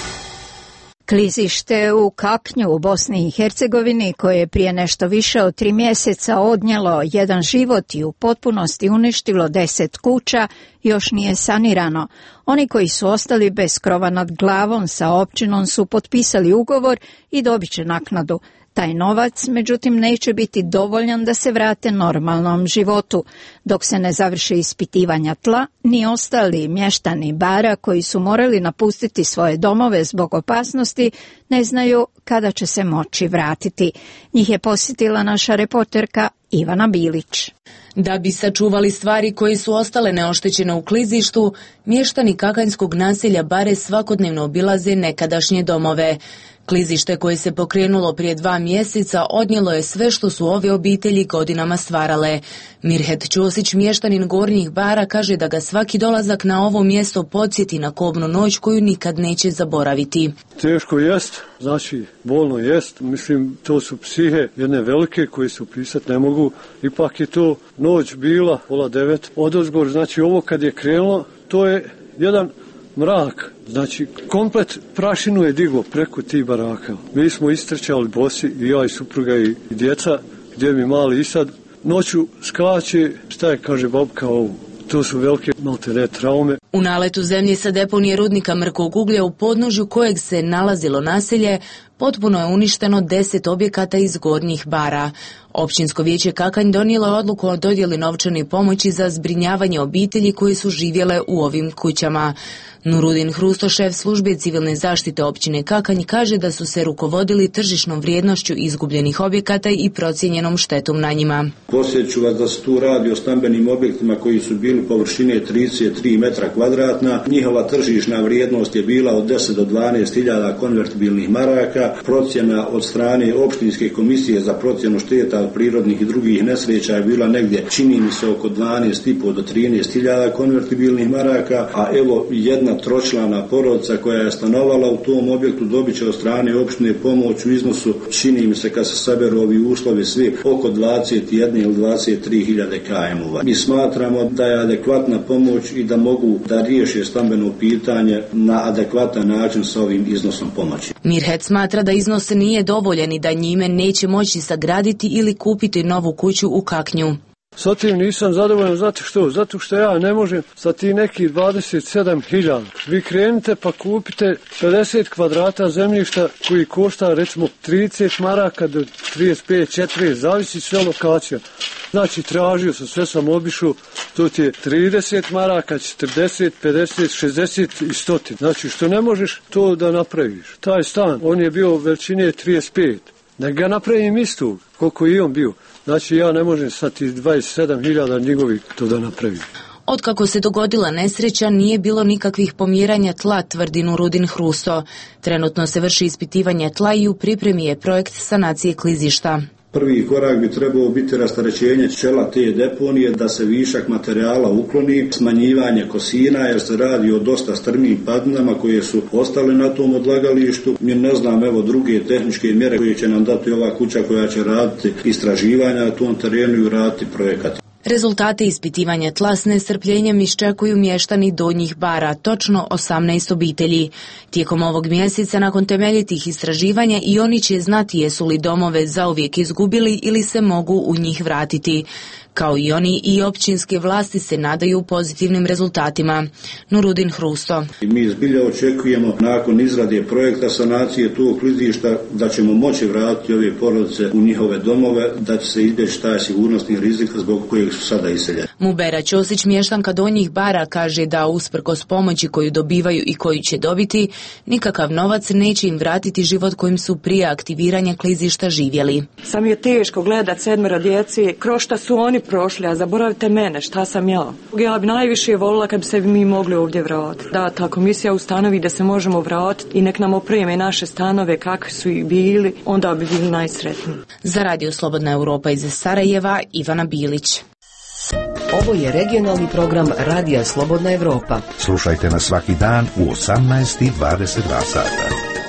S1: Klizište u Kaknju u Bosni i Hercegovini, koje je prije nešto više od tri mjeseca odnijelo jedan život i u potpunosti uništilo deset kuća, još nije sanirano. Oni koji su ostali bez krova nad glavom sa općinom su potpisali ugovor i dobit će naknadu. Taj novac, međutim, neće biti dovoljan da se vrate normalnom životu. Dok se ne završe ispitivanja tla, ni ostali mještani Bara koji su morali napustiti svoje domove zbog opasnosti, ne znaju kada će se moći vratiti. Njih je posjetila naša reporterka Ivana Bilić.
S2: Da bi sačuvali stvari koje su ostale neoštećene u klizištu, mještani kakanjskog naselja Bare svakodnevno obilaze nekadašnje domove. Klizište koje se pokrenulo prije dva mjeseca odnijelo je sve što su ove obitelji godinama stvarale. Mirhet Ćosić, mještanin Gornjih Bara, kaže da ga svaki dolazak na ovo mjesto podsjeti na kobnu noć koju nikad neće zaboraviti.
S3: Teško jest, znači bolno jest, mislim to su psihe jedne velike koje se upisati ne mogu, ipak je to noć bila pola devet, odozgor, znači ovo kad je krenulo, to je jedan mrak, znači komplet prašinu je diglo preko tih baraka. Mi smo istrčali bosi, i ja i supruga i, i djeca, gdje mi mali i sad noću skače, šta je kaže babka ovo. To su velike maltene traume.
S2: U naletu zemlje sa deponije rudnika mrkog uglja u podnožju kojeg se nalazilo naselje, potpuno je uništeno deset objekata iz Gornjih Bara. Općinsko vijeće Kakanj donijelo je odluku o dodjeli novčane pomoći za zbrinjavanje obitelji koji su živjele u ovim kućama. Nurudin Hrusto, šef službe civilne zaštite općine Kakanj, kaže da su se rukovodili tržišnom vrijednošću izgubljenih objekata i procijenjenom štetom na njima.
S6: Posjeću vas da se tu radi o stambenim objektima koji su bili površine trideset tri metra kvadratna. Njihova tržišna vrijednost je bila od deset do dvanaest hiljada konvertibilnih maraka. Procjena od strane opštinske komisije za procjenu šteta od prirodnih i drugih nesreća je bila negdje, čini mi se, oko dvanaest i po do trinaest hiljada konvertibilnih maraka, a evo jedna tročlana porodica koja je stanovala u tom objektu dobit će od strane opštine pomoć u iznosu, čini mi se kad se saberu ovi uslovi svi, oko dvadeset jedan ili dvadeset tri hiljade km-ova. Mi smatramo da je adekvatna pomoć i da mogu da riješe stambeno pitanje na adekvatan način sa ovim iznosom pomoći.
S2: Mirhet smatra da iznos nije dovoljan i da njime neće moći sagraditi ili kupiti novu kuću u Kaknju.
S3: Sa tim nisam zadovoljan, zato što? Zato što ja ne možem sa ti neki dvadeset sedam hiljada. Vi krenite pa kupite pedeset kvadrata zemljišta koji košta recimo trideset maraka do trideset pet četrdeset, zavisi sve lokacija. Znači tražio sam, sve sam obišao, to ti je trideset maraka, četrdeset, pedeset, šezdeset i sto. Znači što ne možeš to da napraviš. Taj stan, on je bio veličine trideset pet. da ga napravim istu, koliko i on bio. Znači ja ne možem sad i dvadeset sedam hiljada njegovih to da napravim.
S2: Otkako se dogodila nesreća, nije bilo nikakvih pomjeranja tla, tvrdi Nurudin Hrusto. Trenutno se vrši ispitivanje tla i u pripremi je projekt sanacije klizišta.
S6: Prvi korak bi trebao biti rasterećenje čela te deponije, da se višak materijala ukloni, smanjivanje kosina, jer se radi o dosta strmim padinama koje su ostale na tom odlagalištu. Mi ne znam, evo, druge tehničke mjere koje će nam dati ova kuća koja će raditi istraživanja na tom terenu i raditi projekat.
S2: Rezultate ispitivanja tla s nestrpljenjem iščekuju mještani Donjih Bara, točno osamnaest obitelji. Tijekom ovog mjeseca, nakon temeljitih istraživanja, i oni će znati jesu li domove zauvijek izgubili ili se mogu u njih vratiti. Kao i oni, i općinske vlasti se nadaju pozitivnim rezultatima. Nurudin Hrusto.
S6: Mi zbilja očekujemo nakon izrade projekta sanacije tog klizišta da ćemo moći vratiti ove porodice u njihove domove, da će se izbjeći taj sigurnosni rizik zbog kojeg su sada iseljeni.
S2: Mubera Ćosić, mještanka Donjih Bara, kaže da usprkos pomoći koju dobivaju i koju će dobiti, nikakav novac neće im vratiti život kojim su prije aktiviranja klizišta živjeli.
S15: Sam je teško gledat sedmero djeci, kroz šta su oni prošli, a zaboravite mene, šta sam ja. Ja bi najviše volila kad bi se mi mogli ovdje vratiti. Da ta komisija ustanovi da se možemo vratiti i nek nam opreme naše stanove kakvi su i bili, onda bi bili najsretniji.
S2: Za Radio Slobodna Europa iz Sarajeva, Ivana Bilić.
S8: Ovo je regionalni program Radija Slobodna Evropa.
S4: Slušajte nas svaki dan u osamnaest i dvadeset dva sata.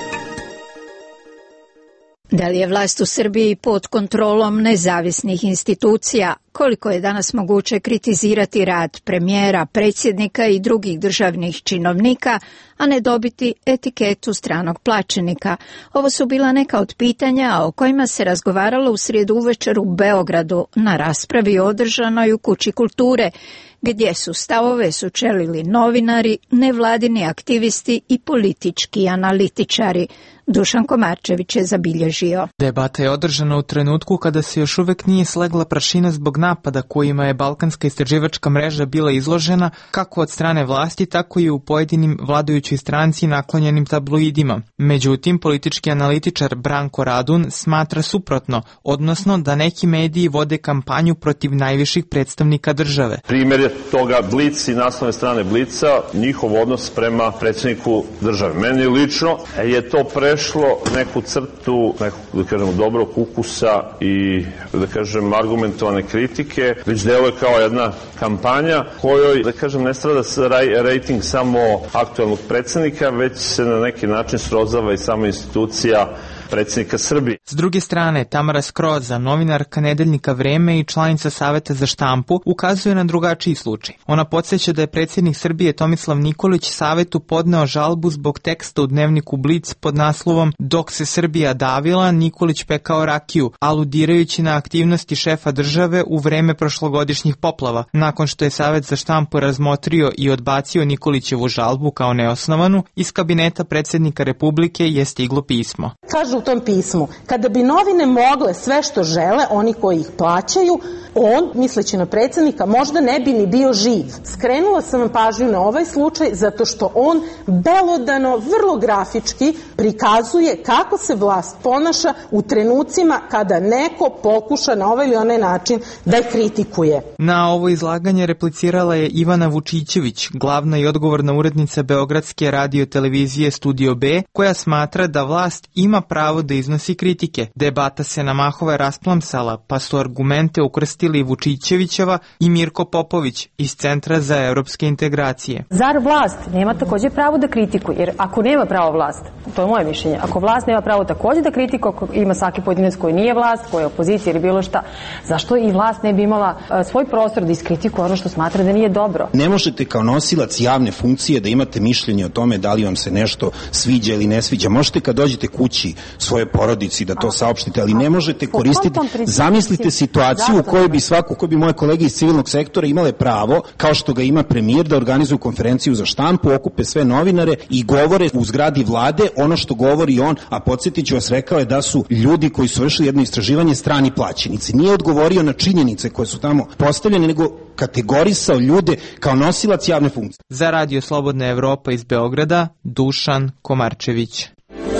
S1: Da li je vlast u Srbiji pod kontrolom nezavisnih institucija? Koliko je danas moguće kritizirati rad premijera, predsjednika i drugih državnih činovnika, a ne dobiti etiketu stranog plaćenika? Ovo su bila neka od pitanja o kojima se razgovaralo u srijedu uvečer u Beogradu na raspravi održanoj u Kući kulture, gdje su stavove sučelili novinari, nevladini aktivisti i politički analitičari. Dušan Komarčević je zabilježio.
S13: Debata je održana u trenutku kada se još uvek nije slegla prašina zbog napada kojima je Balkanska istraživačka mreža bila izložena kako od strane vlasti, tako i u pojedinim vladajućoj stranci naklonjenim tabloidima. Međutim, politički analitičar Branko Radun smatra suprotno, odnosno da neki mediji vode kampanju protiv najviših predstavnika države.
S14: Primjer je toga Blic i naslovne strane Blica, njihov odnos prema predsjedniku države. Meni lično je to pre prešlo neku crtu, nekog, da kažemo, dobrog ukusa i, da kažem, argumentovane kritike, već deluje kao jedna kampanja kojoj, da kažem, ne strada rejting samo aktualnog predsjednika, već se na neki način srozava i sama institucija predsjednika Srbije.
S13: S druge strane, Tamara Skroza, novinarka nedeljnika Vreme i članica Saveta za štampu, ukazuje na drugačiji slučaj. Ona podsjeća da je predsjednik Srbije Tomislav Nikolić Savetu podneo žalbu zbog teksta u dnevniku Blic pod naslovom "Dok se Srbija davila, Nikolić pekao rakiju", aludirajući na aktivnosti šefa države u vreme prošlogodišnjih poplava. Nakon što je Savet za štampu razmotrio i odbacio Nikolićevu žalbu kao neosnovanu, iz kabineta predsjednika Republike je stiglo pismo.
S16: Kažu u tom pismu, kada bi novine mogle sve što žele, oni koji ih plaćaju, on, misleći na predsjednika, možda ne bi ni bio živ. Skrenula sam vam pažnju na ovaj slučaj zato što on belodano, vrlo grafički prikazuje kako se vlast ponaša u trenucima kada neko pokuša na ovaj ili onaj način da je kritikuje.
S13: Na ovo izlaganje replicirala je Ivana Vučićević, glavna i odgovorna urednica Beogradske radio televizije Studio B, koja smatra da vlast ima pravo da iznosi kritike. Debata se na mahove rasplamsala, pa su argumente ukrstili Vučićevićeva i Mirko Popović iz Centra za evropske integracije.
S17: Zar vlast nema također pravo da kritikuje? Jer ako nema pravo vlast, to je moje mišljenje, ako vlast nema pravo također da kritikuje, ako ima svaki pojedinac koji nije vlast, koji je opozicija ili bilo šta, zašto i vlast ne bi imala svoj prostor da iskritikuje ono što smatra da nije dobro?
S21: Ne možete kao nosilac javne funkcije da imate mišljenje o tome da li vam se nešto sviđa ili ne sviđa. Možete kad dođete kući svoje porodici da to saopštite, ali ne možete koristiti. Zamislite situaciju u kojoj bi svako, koji bi moje kolege iz civilnog sektora imale pravo, kao što ga ima premijer, da organizuju konferenciju za štampu, okupe sve novinare i govore u zgradi vlade ono što govori on, a podsjetit ću vas, rekao je da su ljudi koji su vršili jedno istraživanje strani plaćenici. Nije odgovorio na činjenice koje su tamo postavljene, nego kategorisao ljude kao nosilac javne funkcije.
S13: Za Radio Slobodna Evropa iz Beograda, Dušan Komarčević.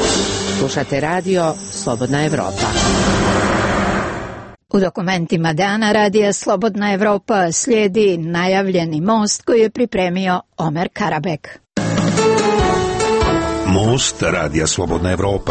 S8: Slušate radio Slobodna Evropa.
S1: U dokumentima dana radija Slobodna Evropa slijedi najavljeni most koji je pripremio Omer Karabek.
S4: Most radija Slobodna Evropa.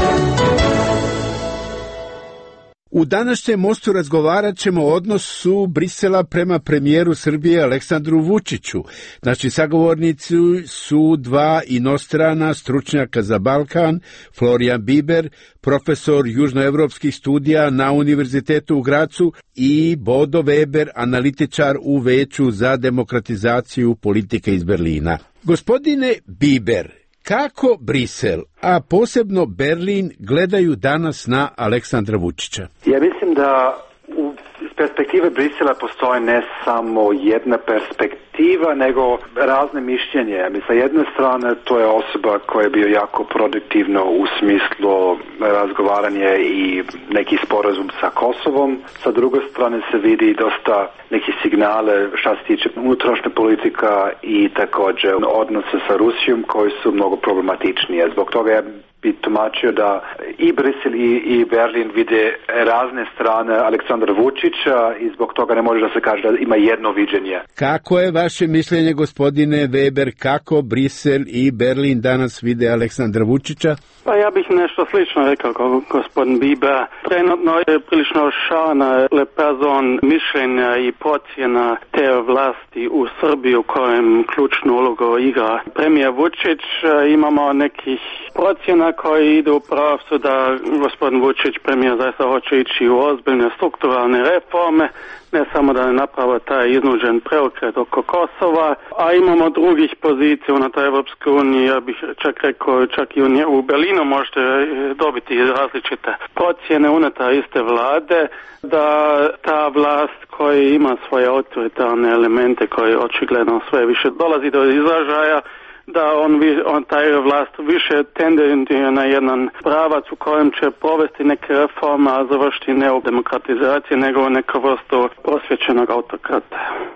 S5: U današnjem mostu razgovarat ćemo o odnosu Brisela prema premijeru Srbije Aleksandru Vučiću. Naši sagovornici su dva inostrana stručnjaka za Balkan, Florijan Biber, profesor južnoevropskih studija na Univerzitetu u Gracu, i Bodo Weber, analitičar u Veću za demokratizaciju politike iz Berlina. Gospodine Biber, kako Brisel, a posebno Berlin, gledaju danas na Aleksandra Vučića?
S19: Ja mislim da u perspektive Brisela postoji ne samo jedna perspektiva, nego razne mišljenje. Sa jedne strane to je osoba koja je bio jako produktivno u smislu razgovaranja i neki sporazum sa Kosovom. Sa druge strane se vidi dosta neki signale šta se tiče unutrašnje politika i također odnose sa Rusijom koji su mnogo problematičnije. Zbog toga ja bi tumačio da i Brisel i, i Berlin vide razne strane Aleksandra Vučića i zbog toga ne može da se kaže da ima jedno viđenje.
S5: Kako je vaše mišljenje, gospodine Weber, kako Brisel i Berlin danas vide Aleksandra Vučića?
S18: Pa ja bih nešto slično rekao kao gospodin Biber. Trenutno je prilično šana lepazon mišljenja i procjena te vlasti u Srbiji u kojem ključnu ulogu igra premijer Vučić. Imamo nekih procjena koji idu u pravcu da gospodin Vučić, premijer, zaista hoće ići u ozbiljne strukturalne reforme, ne samo da ne naprava taj iznuđen preokret oko Kosova, a imamo drugih pozicija unutar Evropske unije, ja bih čak rekao, čak i u Berlinu možete dobiti različite procjene unutar iste vlade, da ta vlast koja ima svoje autoritarne elemente koje očigledno sve više dolazi do izražaja, da on, on taj vlast više tendentira na jedan pravac u kojem će provesti neke reforme, a završiti ne u demokratizaciji, nego u neku vrstu prosvjećenog autokrata.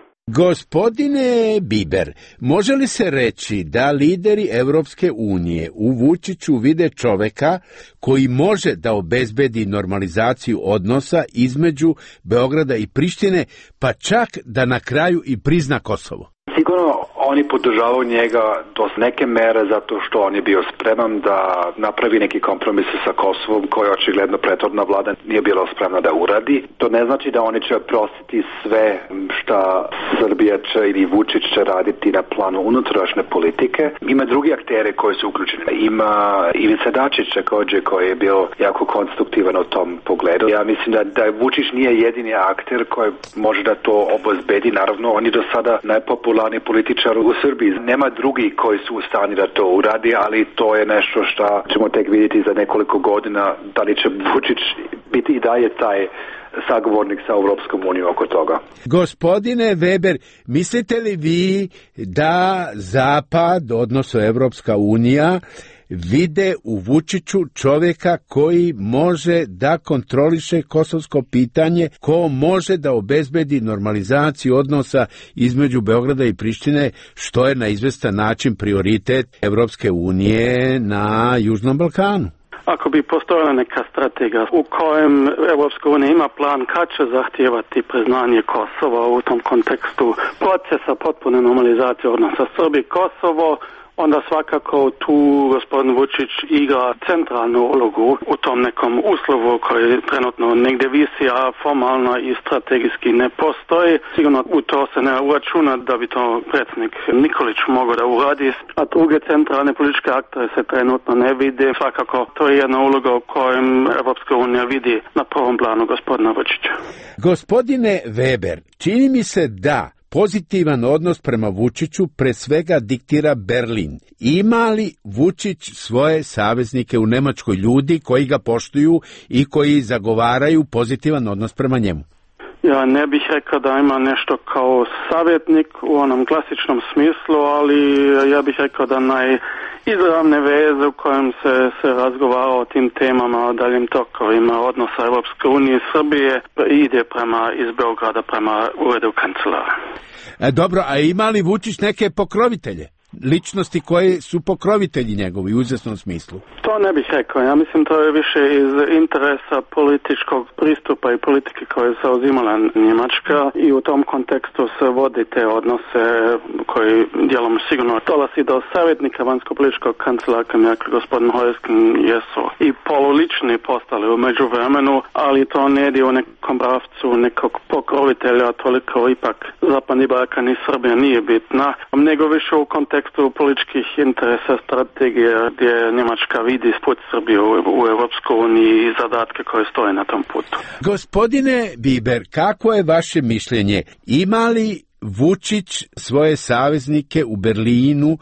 S5: Gospodine Biber, može li se reći da lideri Evropske unije u Vučiću vide čoveka koji može da obezbedi normalizaciju odnosa između Beograda i Prištine, pa čak da na kraju i prizna Kosovo?
S19: Sigurno oni podržavaju njega do neke mere zato što on je bio spreman da napravi neki kompromis sa Kosovom koji očigledno prethodna vlada nije bila spremna da uradi. To ne znači da oni će prostiti sve šta Srbija će ili Vučić će raditi na planu unutrašnje politike. Ima drugi aktere koji su uključeni. Ima Ivica Dačić također koji je bio jako konstruktivan u tom pogledu. Ja mislim da, da Vučić nije jedini akter koji može da to obezbedi. Naravno, on je do sada najpopularniji političar u Srbiji. Nema drugi koji su u stanju da to uradi, ali to je nešto što ćemo tek vidjeti za nekoliko godina, da li će Vučić biti i dalje taj sagovornik sa Europskom unijom oko toga.
S5: Gospodine Weber, mislite li vi da Zapad, odnosno Evropska unija, vide u Vučiću čovjeka koji može da kontroliše kosovsko pitanje, ko može da obezbedi normalizaciju odnosa između Beograda i Prištine, što je na izvestan način prioritet Evropske unije na Južnom Balkanu?
S18: Ako bi postojala neka strategija u kojem Evropska unija ima plan kad će zahtijevati priznanje Kosova u tom kontekstu procesa potpune normalizacije odnosa Srbije-Kosovo, onda svakako tu gospodin Vučić igra centralnu ulogu u tom nekom uslovu koji trenutno negdje visi, a formalno i strategijski ne postoji. Sigurno u to se ne uračuna da bi to predsjednik Nikolić mogao da uradi, a druge centralne političke aktere se trenutno ne vide. Svakako to je jedna uloga u kojem Evropska unija vidi na prvom planu gospodina Vučića.
S5: Gospodine Weber, čini mi se da pozitivan odnos prema Vučiću pre svega diktira Berlin. Ima li Vučić svoje saveznike u Nemačkoj, ljudi koji ga poštuju i koji zagovaraju pozitivan odnos prema njemu?
S18: Ja ne bih rekao da ima nešto kao savjetnik u onom klasičnom smislu, ali ja bih rekao da najizravne veze u kojem se, se razgovara o tim temama, o daljim tokovima odnosa Europske unije i Srbije ide prema iz Beograda prema uredu kancelara.
S5: E, dobro, a ima li Vučić neke pokrovitelje? ličnosti koje su pokrovitelji njegovi u izvesnom smislu?
S18: To ne bih rekao. Ja mislim to je više iz interesa političkog pristupa i politike koje se uzimala Njemačka i u tom kontekstu se vodi te odnose koji dijelom sigurno dolazi do savjetnika vanjsko-političkog kancelarka, jak gospodin Heusken, jesu i polulični postali u međuvremenu, ali to ne ide u nekom pravcu nekog pokrovitelja, toliko ipak Zapadni Balkan i Srbija nije bitna, nego više u kontekstu političkih interesa, strategije gdje Njemačka vidi put Srbije u, u Europskoj uniji i zadatke koje stoje na tom putu.
S5: Gospodine Biber, kako je vaše mišljenje? Ima li Vučić svoje saveznike u Berlinu,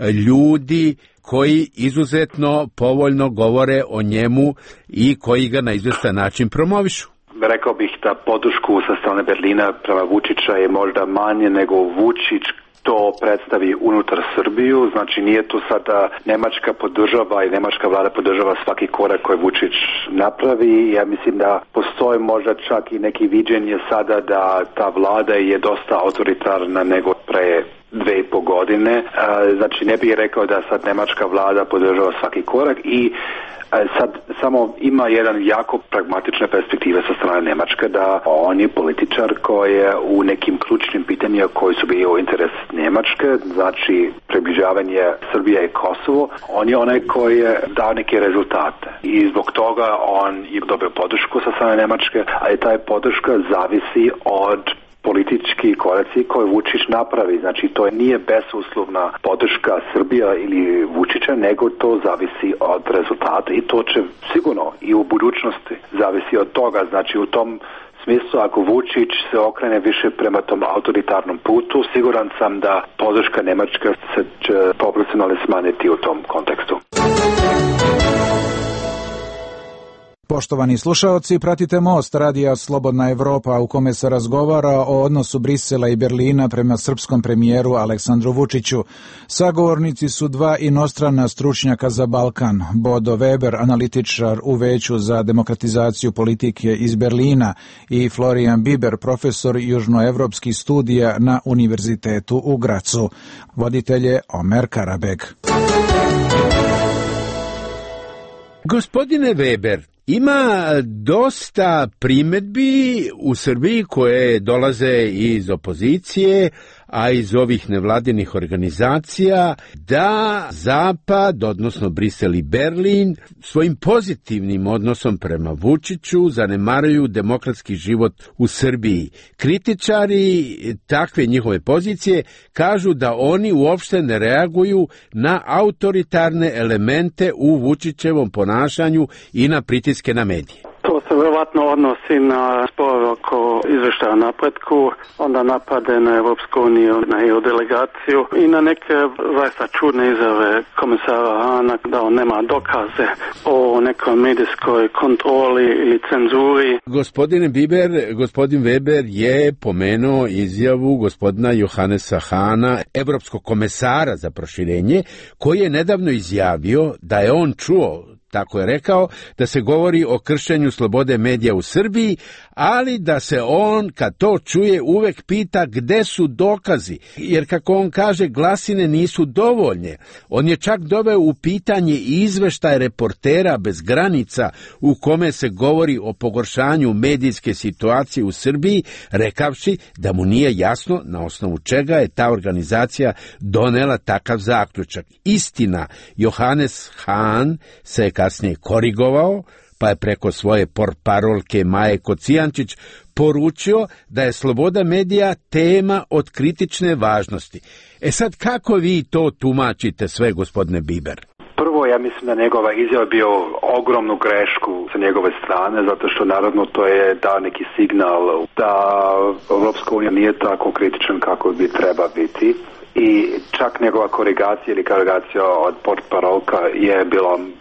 S5: ljudi koji izuzetno povoljno govore o njemu i koji ga na izvestan način promovišu?
S19: Rekao bih da podršku sa strane Berlina prema Vučića je možda manje nego Vučić to predstavi unutar Srbiju, znači nije to sada Nemačka podržava i Nemačka vlada podržava svaki korak koji Vučić napravi. Ja mislim da postoji možda čak i neki viđenje sada da ta vlada je dosta autoritarna nego pre dve i po godine. Znači ne bih rekao da sad Nemačka vlada podržava svaki korak i sad samo ima jedan jako pragmatična perspektiva sa strane Njemačke da on je političar koji je u nekim ključnim pitanjima koji su bili u interes Njemačke, znači približavanje Srbije i Kosovo, on je onaj koji je dao neke rezultate i zbog toga on je dobio podršku sa strane Njemačke, ali taj podrška zavisi od politički koraci koje Vučić napravi. Znači to nije bezuslovna podrška Srbija ili Vučića, nego to zavisi od rezultata i to će sigurno i u budućnosti zavisi od toga. Znači u tom smislu ako Vučić se okrene više prema tom autoritarnom putu, siguran sam da podrška Njemačka se će proporcionalno smanjiti u tom kontekstu.
S7: Poštovani slušaoci, pratite Most radija Slobodna Evropa u kome se razgovara o odnosu Brisela i Berlina prema srpskom premijeru Aleksandru Vučiću. Sagovornici su dva inostrana stručnjaka za Balkan, Bodo Weber, analitičar u Veću za demokratizaciju politike iz Berlina i Florian Biber, profesor južnoevropskih studija na Univerzitetu u Gracu. Voditelj je Omer Karabeg.
S5: Gospodine Weber, ima dosta primedbi u Srbiji koje dolaze iz opozicije, a iz ovih nevladinih organizacija, da Zapad, odnosno Brisel i Berlin, svojim pozitivnim odnosom prema Vučiću zanemaruju demokratski život u Srbiji. Kritičari takve njihove pozicije kažu da oni uopšte ne reaguju na autoritarne elemente u Vučićevom ponašanju i na pritiske na medije.
S18: To se vjerovatno odnosi na spor oko izvještaja o napretku, onda napade na Europsku uniju, na E U delegaciju i na neke zaista čudne izjave komisara Hahna da on nema dokaze o nekoj medijskoj kontroli ili cenzuri.
S5: Gospodine Biber, gospodin Weber je pomenuo izjavu gospodina Johannesa Hahna, evropskog komesara za proširenje, koji je nedavno izjavio da je on čuo, tako je rekao, da se govori o kršenju slobode medija u Srbiji, ali da se on, kad to čuje, uvek pita gde su dokazi, jer kako on kaže, glasine nisu dovoljne. On je čak doveo u pitanje izveštaj Reportera bez granica u kome se govori o pogoršanju medijske situacije u Srbiji, rekavši da mu nije jasno na osnovu čega je ta organizacija donela takav zaključak. Istina, Johannes Hahn se je kasnije korigovao, pa je preko svoje portparolke Maje Kocijančić poručio da je sloboda medija tema od kritične važnosti. E sad, kako vi to tumačite sve, gospodine Biber?
S19: Prvo, ja mislim da njegova izjava bio ogromnu grešku sa njegove strane, zato što naravno to je dao neki signal da Europska unija nije tako kritičan kako bi treba biti. I čak njegova korigacija ili korigacija od portparolka je bila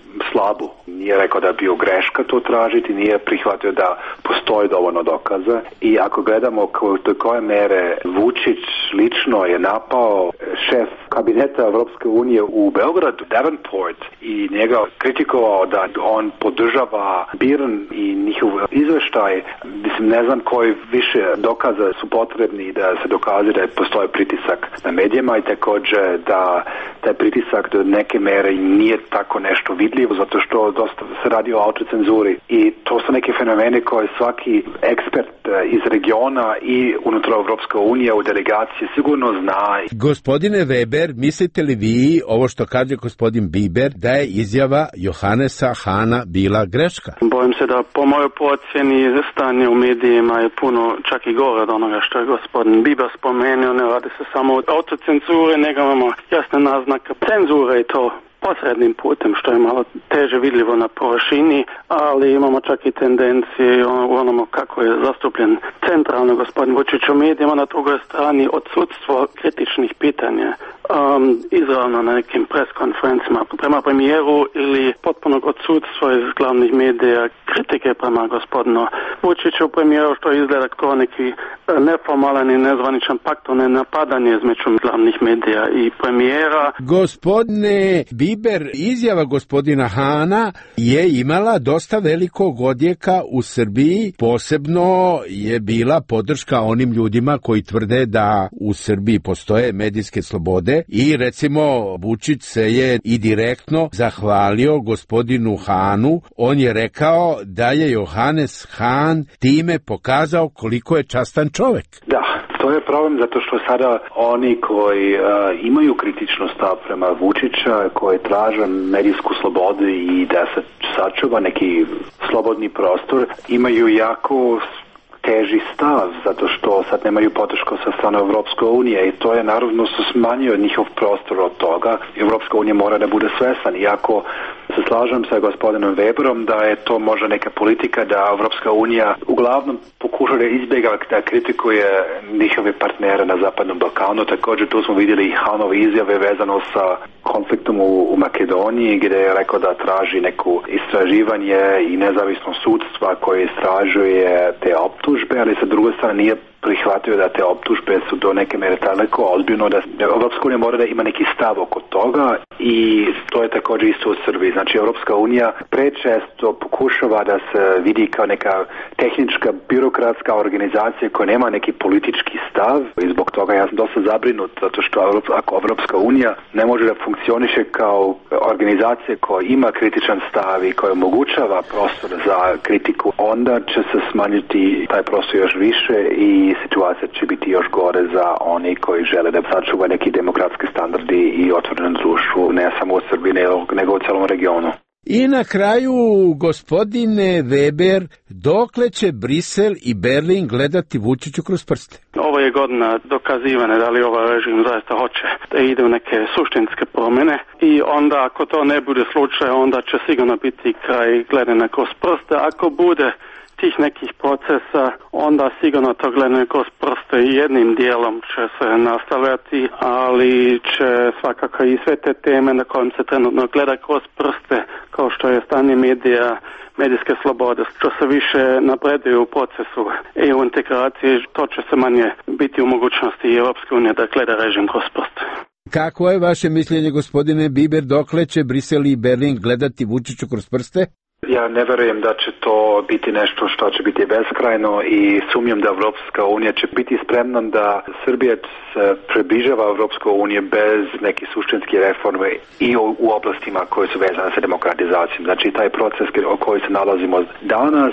S19: slabu. Nije rekao da je bio greška to tražiti, nije prihvatio da postoji dovoljno dokaza. I ako gledamo do koje mere Vučić lično je napao šef kabineta Evropske unije u Beogradu, Davenport, i njega kritikovao da on podržava Birn i njihov izveštaj, mislim, ne znam koji više dokaza su potrebni da se dokaže da postoji pritisak na medijima i također da taj pritisak do neke mere nije tako nešto vidljivo, zato što dosta se radi o autocenzuri i to su neke fenomene koje svaki ekspert iz regiona i unutar Evropske unije u delegaciji sigurno zna.
S5: Gospodine Weber, mislite li vi ovo što kaže gospodin Biber da je izjava Johanesa Hana bila greška?
S18: Bojim se da po mojoj procjeni stanje u medijima je puno čak i gore od onoga što je gospodin Biber spomenuo. Ne radi se samo o autocenzuri, nego imamo jasne naznake cenzure i to posrednim putem, što je malo teže vidljivo na površini, ali imamo čak i tendencije u onomu kako je zastupljen centralno gospodin Vučić u medijima, na drugoj strani odsudstvo kritičnih pitanja um, izravno na nekim pres konferencima prema premijeru ili potpunog odsudstva iz glavnih medija kritike prema gospodinu Vučiću premijeru, što izgleda kao neki neformalan i nezvaničan pakt, ne napadanje između glavnih medija i premijera.
S5: Gospodine Biber, izjava gospodina Hana je imala dosta velikog odjeka u Srbiji, posebno je bila podrška onim ljudima koji tvrde da u Srbiji postoje medijske slobode i recimo Vučić se je i direktno zahvalio gospodinu Hanu. On je rekao da je Johannes Han time pokazao koliko je častan čovek.
S19: Da, to je problem zato što sada oni koji uh, imaju kritično stav prema Vučića, koji traže medijsku slobodu i da se sačuva neki slobodni prostor, imaju jako teži stav, zato što sad nemaju podršku sa strane Evropske unije i to je naravno su smanjio njihov prostor od toga. Evropska unija mora da bude svestan, iako se slažem sa gospodinom Weberom da je to možda neka politika da Evropska unija uglavnom pokuša da izbjega da kritikuje njihove partnere na Zapadnom Balkanu. Također tu smo vidjeli i Hanove izjave vezano sa konfliktom u, u Makedoniji, gdje je rekao da traži neku istraživanje i nezavisno sudstva koje istražuje te optužbe, ali sa druge strane nije prihvatio da te optužbe su do neke mere daleko ozbiljno, da Evropska unija mora da ima neki stav oko toga i to je također isto u Srbiji. Znači Evropska unija prečesto pokušava da se vidi kao neka tehnička birokratska organizacija koja nema neki politički stav i zbog toga ja sam dosta zabrinut, zato što ako Evropska unija ne može da funkcioniše kao organizacija koja ima kritičan stav i koja omogućava prostor za kritiku, onda će se smanjiti taj prostor još više i situacija će biti još gore za oni koji žele da sačuva neki demokratski standardi i otvoreno društvo, ne samo u Srbiji, nego u celom regionu.
S5: I na kraju, gospodine Weber, dokle će Brisel i Berlin gledati Vučiću kroz prste?
S18: Ovo je godina dokazivane da li ovaj režim zaista hoće da ide u neke suštinske promjene i onda ako to ne bude slučaj, onda će sigurno biti kraj gledanja kroz prste. Ako bude tih nekih procesa, onda sigurno to gledanje kroz prste i jednim dijelom će se nastavljati, ali će svakako i sve te teme na kojim se trenutno gleda kroz prste, kao što je stanje medija, medijske slobode, što se više napreduju u procesu E U integracije, to će se manje biti u mogućnosti i Europske unije da gleda režim kroz prste.
S5: Kako je vaše mišljenje, gospodine Biber, dokle će Brisel i Berlin gledati Vučiću kroz prste?
S19: Ja ne verujem da će to biti nešto što će biti beskrajno i sumnjam da Evropska unija će biti spremna da Srbija se približava Evropskoj uniji bez neke suštinske reforme i u, u oblastima koje su vezane sa demokratizacijom. Znači taj proces o kojoj se nalazimo danas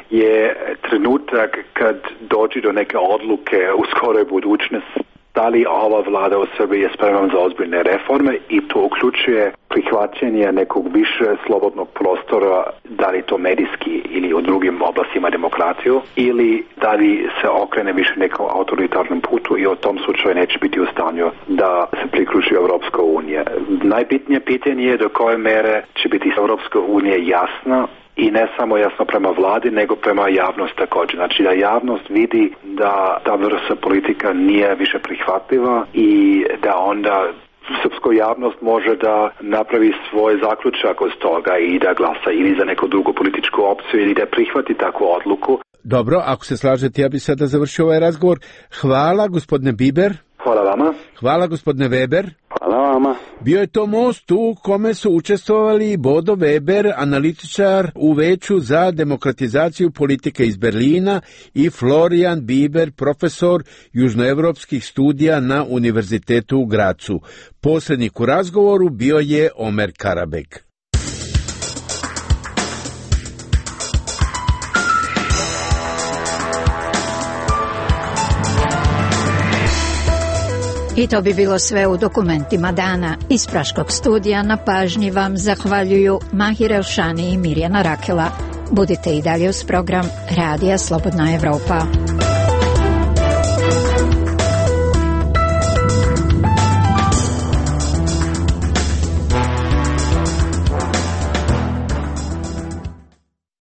S19: je trenutak kad dođe do neke odluke u skoroj budućnosti da li ova vlada u Srbiji je spremna za ozbiljne reforme i to uključuje prihvaćanje nekog više slobodnog prostora, da li to medijski ili u drugim oblastima demokraciju, ili da li se okrene više nekom autoritarnom putu i u tom slučaju neće biti u stanju da se priključi Evropska unija. Najbitnije pitanje je do koje mere će biti Evropska unija jasna i ne samo jasno prema vladi, nego prema javnosti također. Znači da javnost vidi da ta vrsta politika nije više prihvatljiva i da onda srpska javnost može da napravi svoj zaključak od toga i da glasa ili za neku drugu političku opciju ili da prihvati takvu odluku.
S5: Dobro, ako se slažete, ja bih sada završio ovaj razgovor. Hvala, gospodine Biber.
S19: Hvala vama.
S5: Hvala, gospodine Weber.
S18: Hvala vama.
S5: Bio je to most u kome su učestvovali Bodo Weber, analitičar u Veću za demokratizaciju politike iz Berlina, i Florian Biber, profesor južnoevropskih studija na Univerzitetu u Gracu. Posrednik u razgovoru bio je Omer Karabek.
S1: I to bi bilo sve u dokumentima dana. Iz Praškog studija na pažnji vam zahvaljuju Mahir Elšani i Mirjana Rakela. Budite i dalje uz program Radija Slobodna Evropa.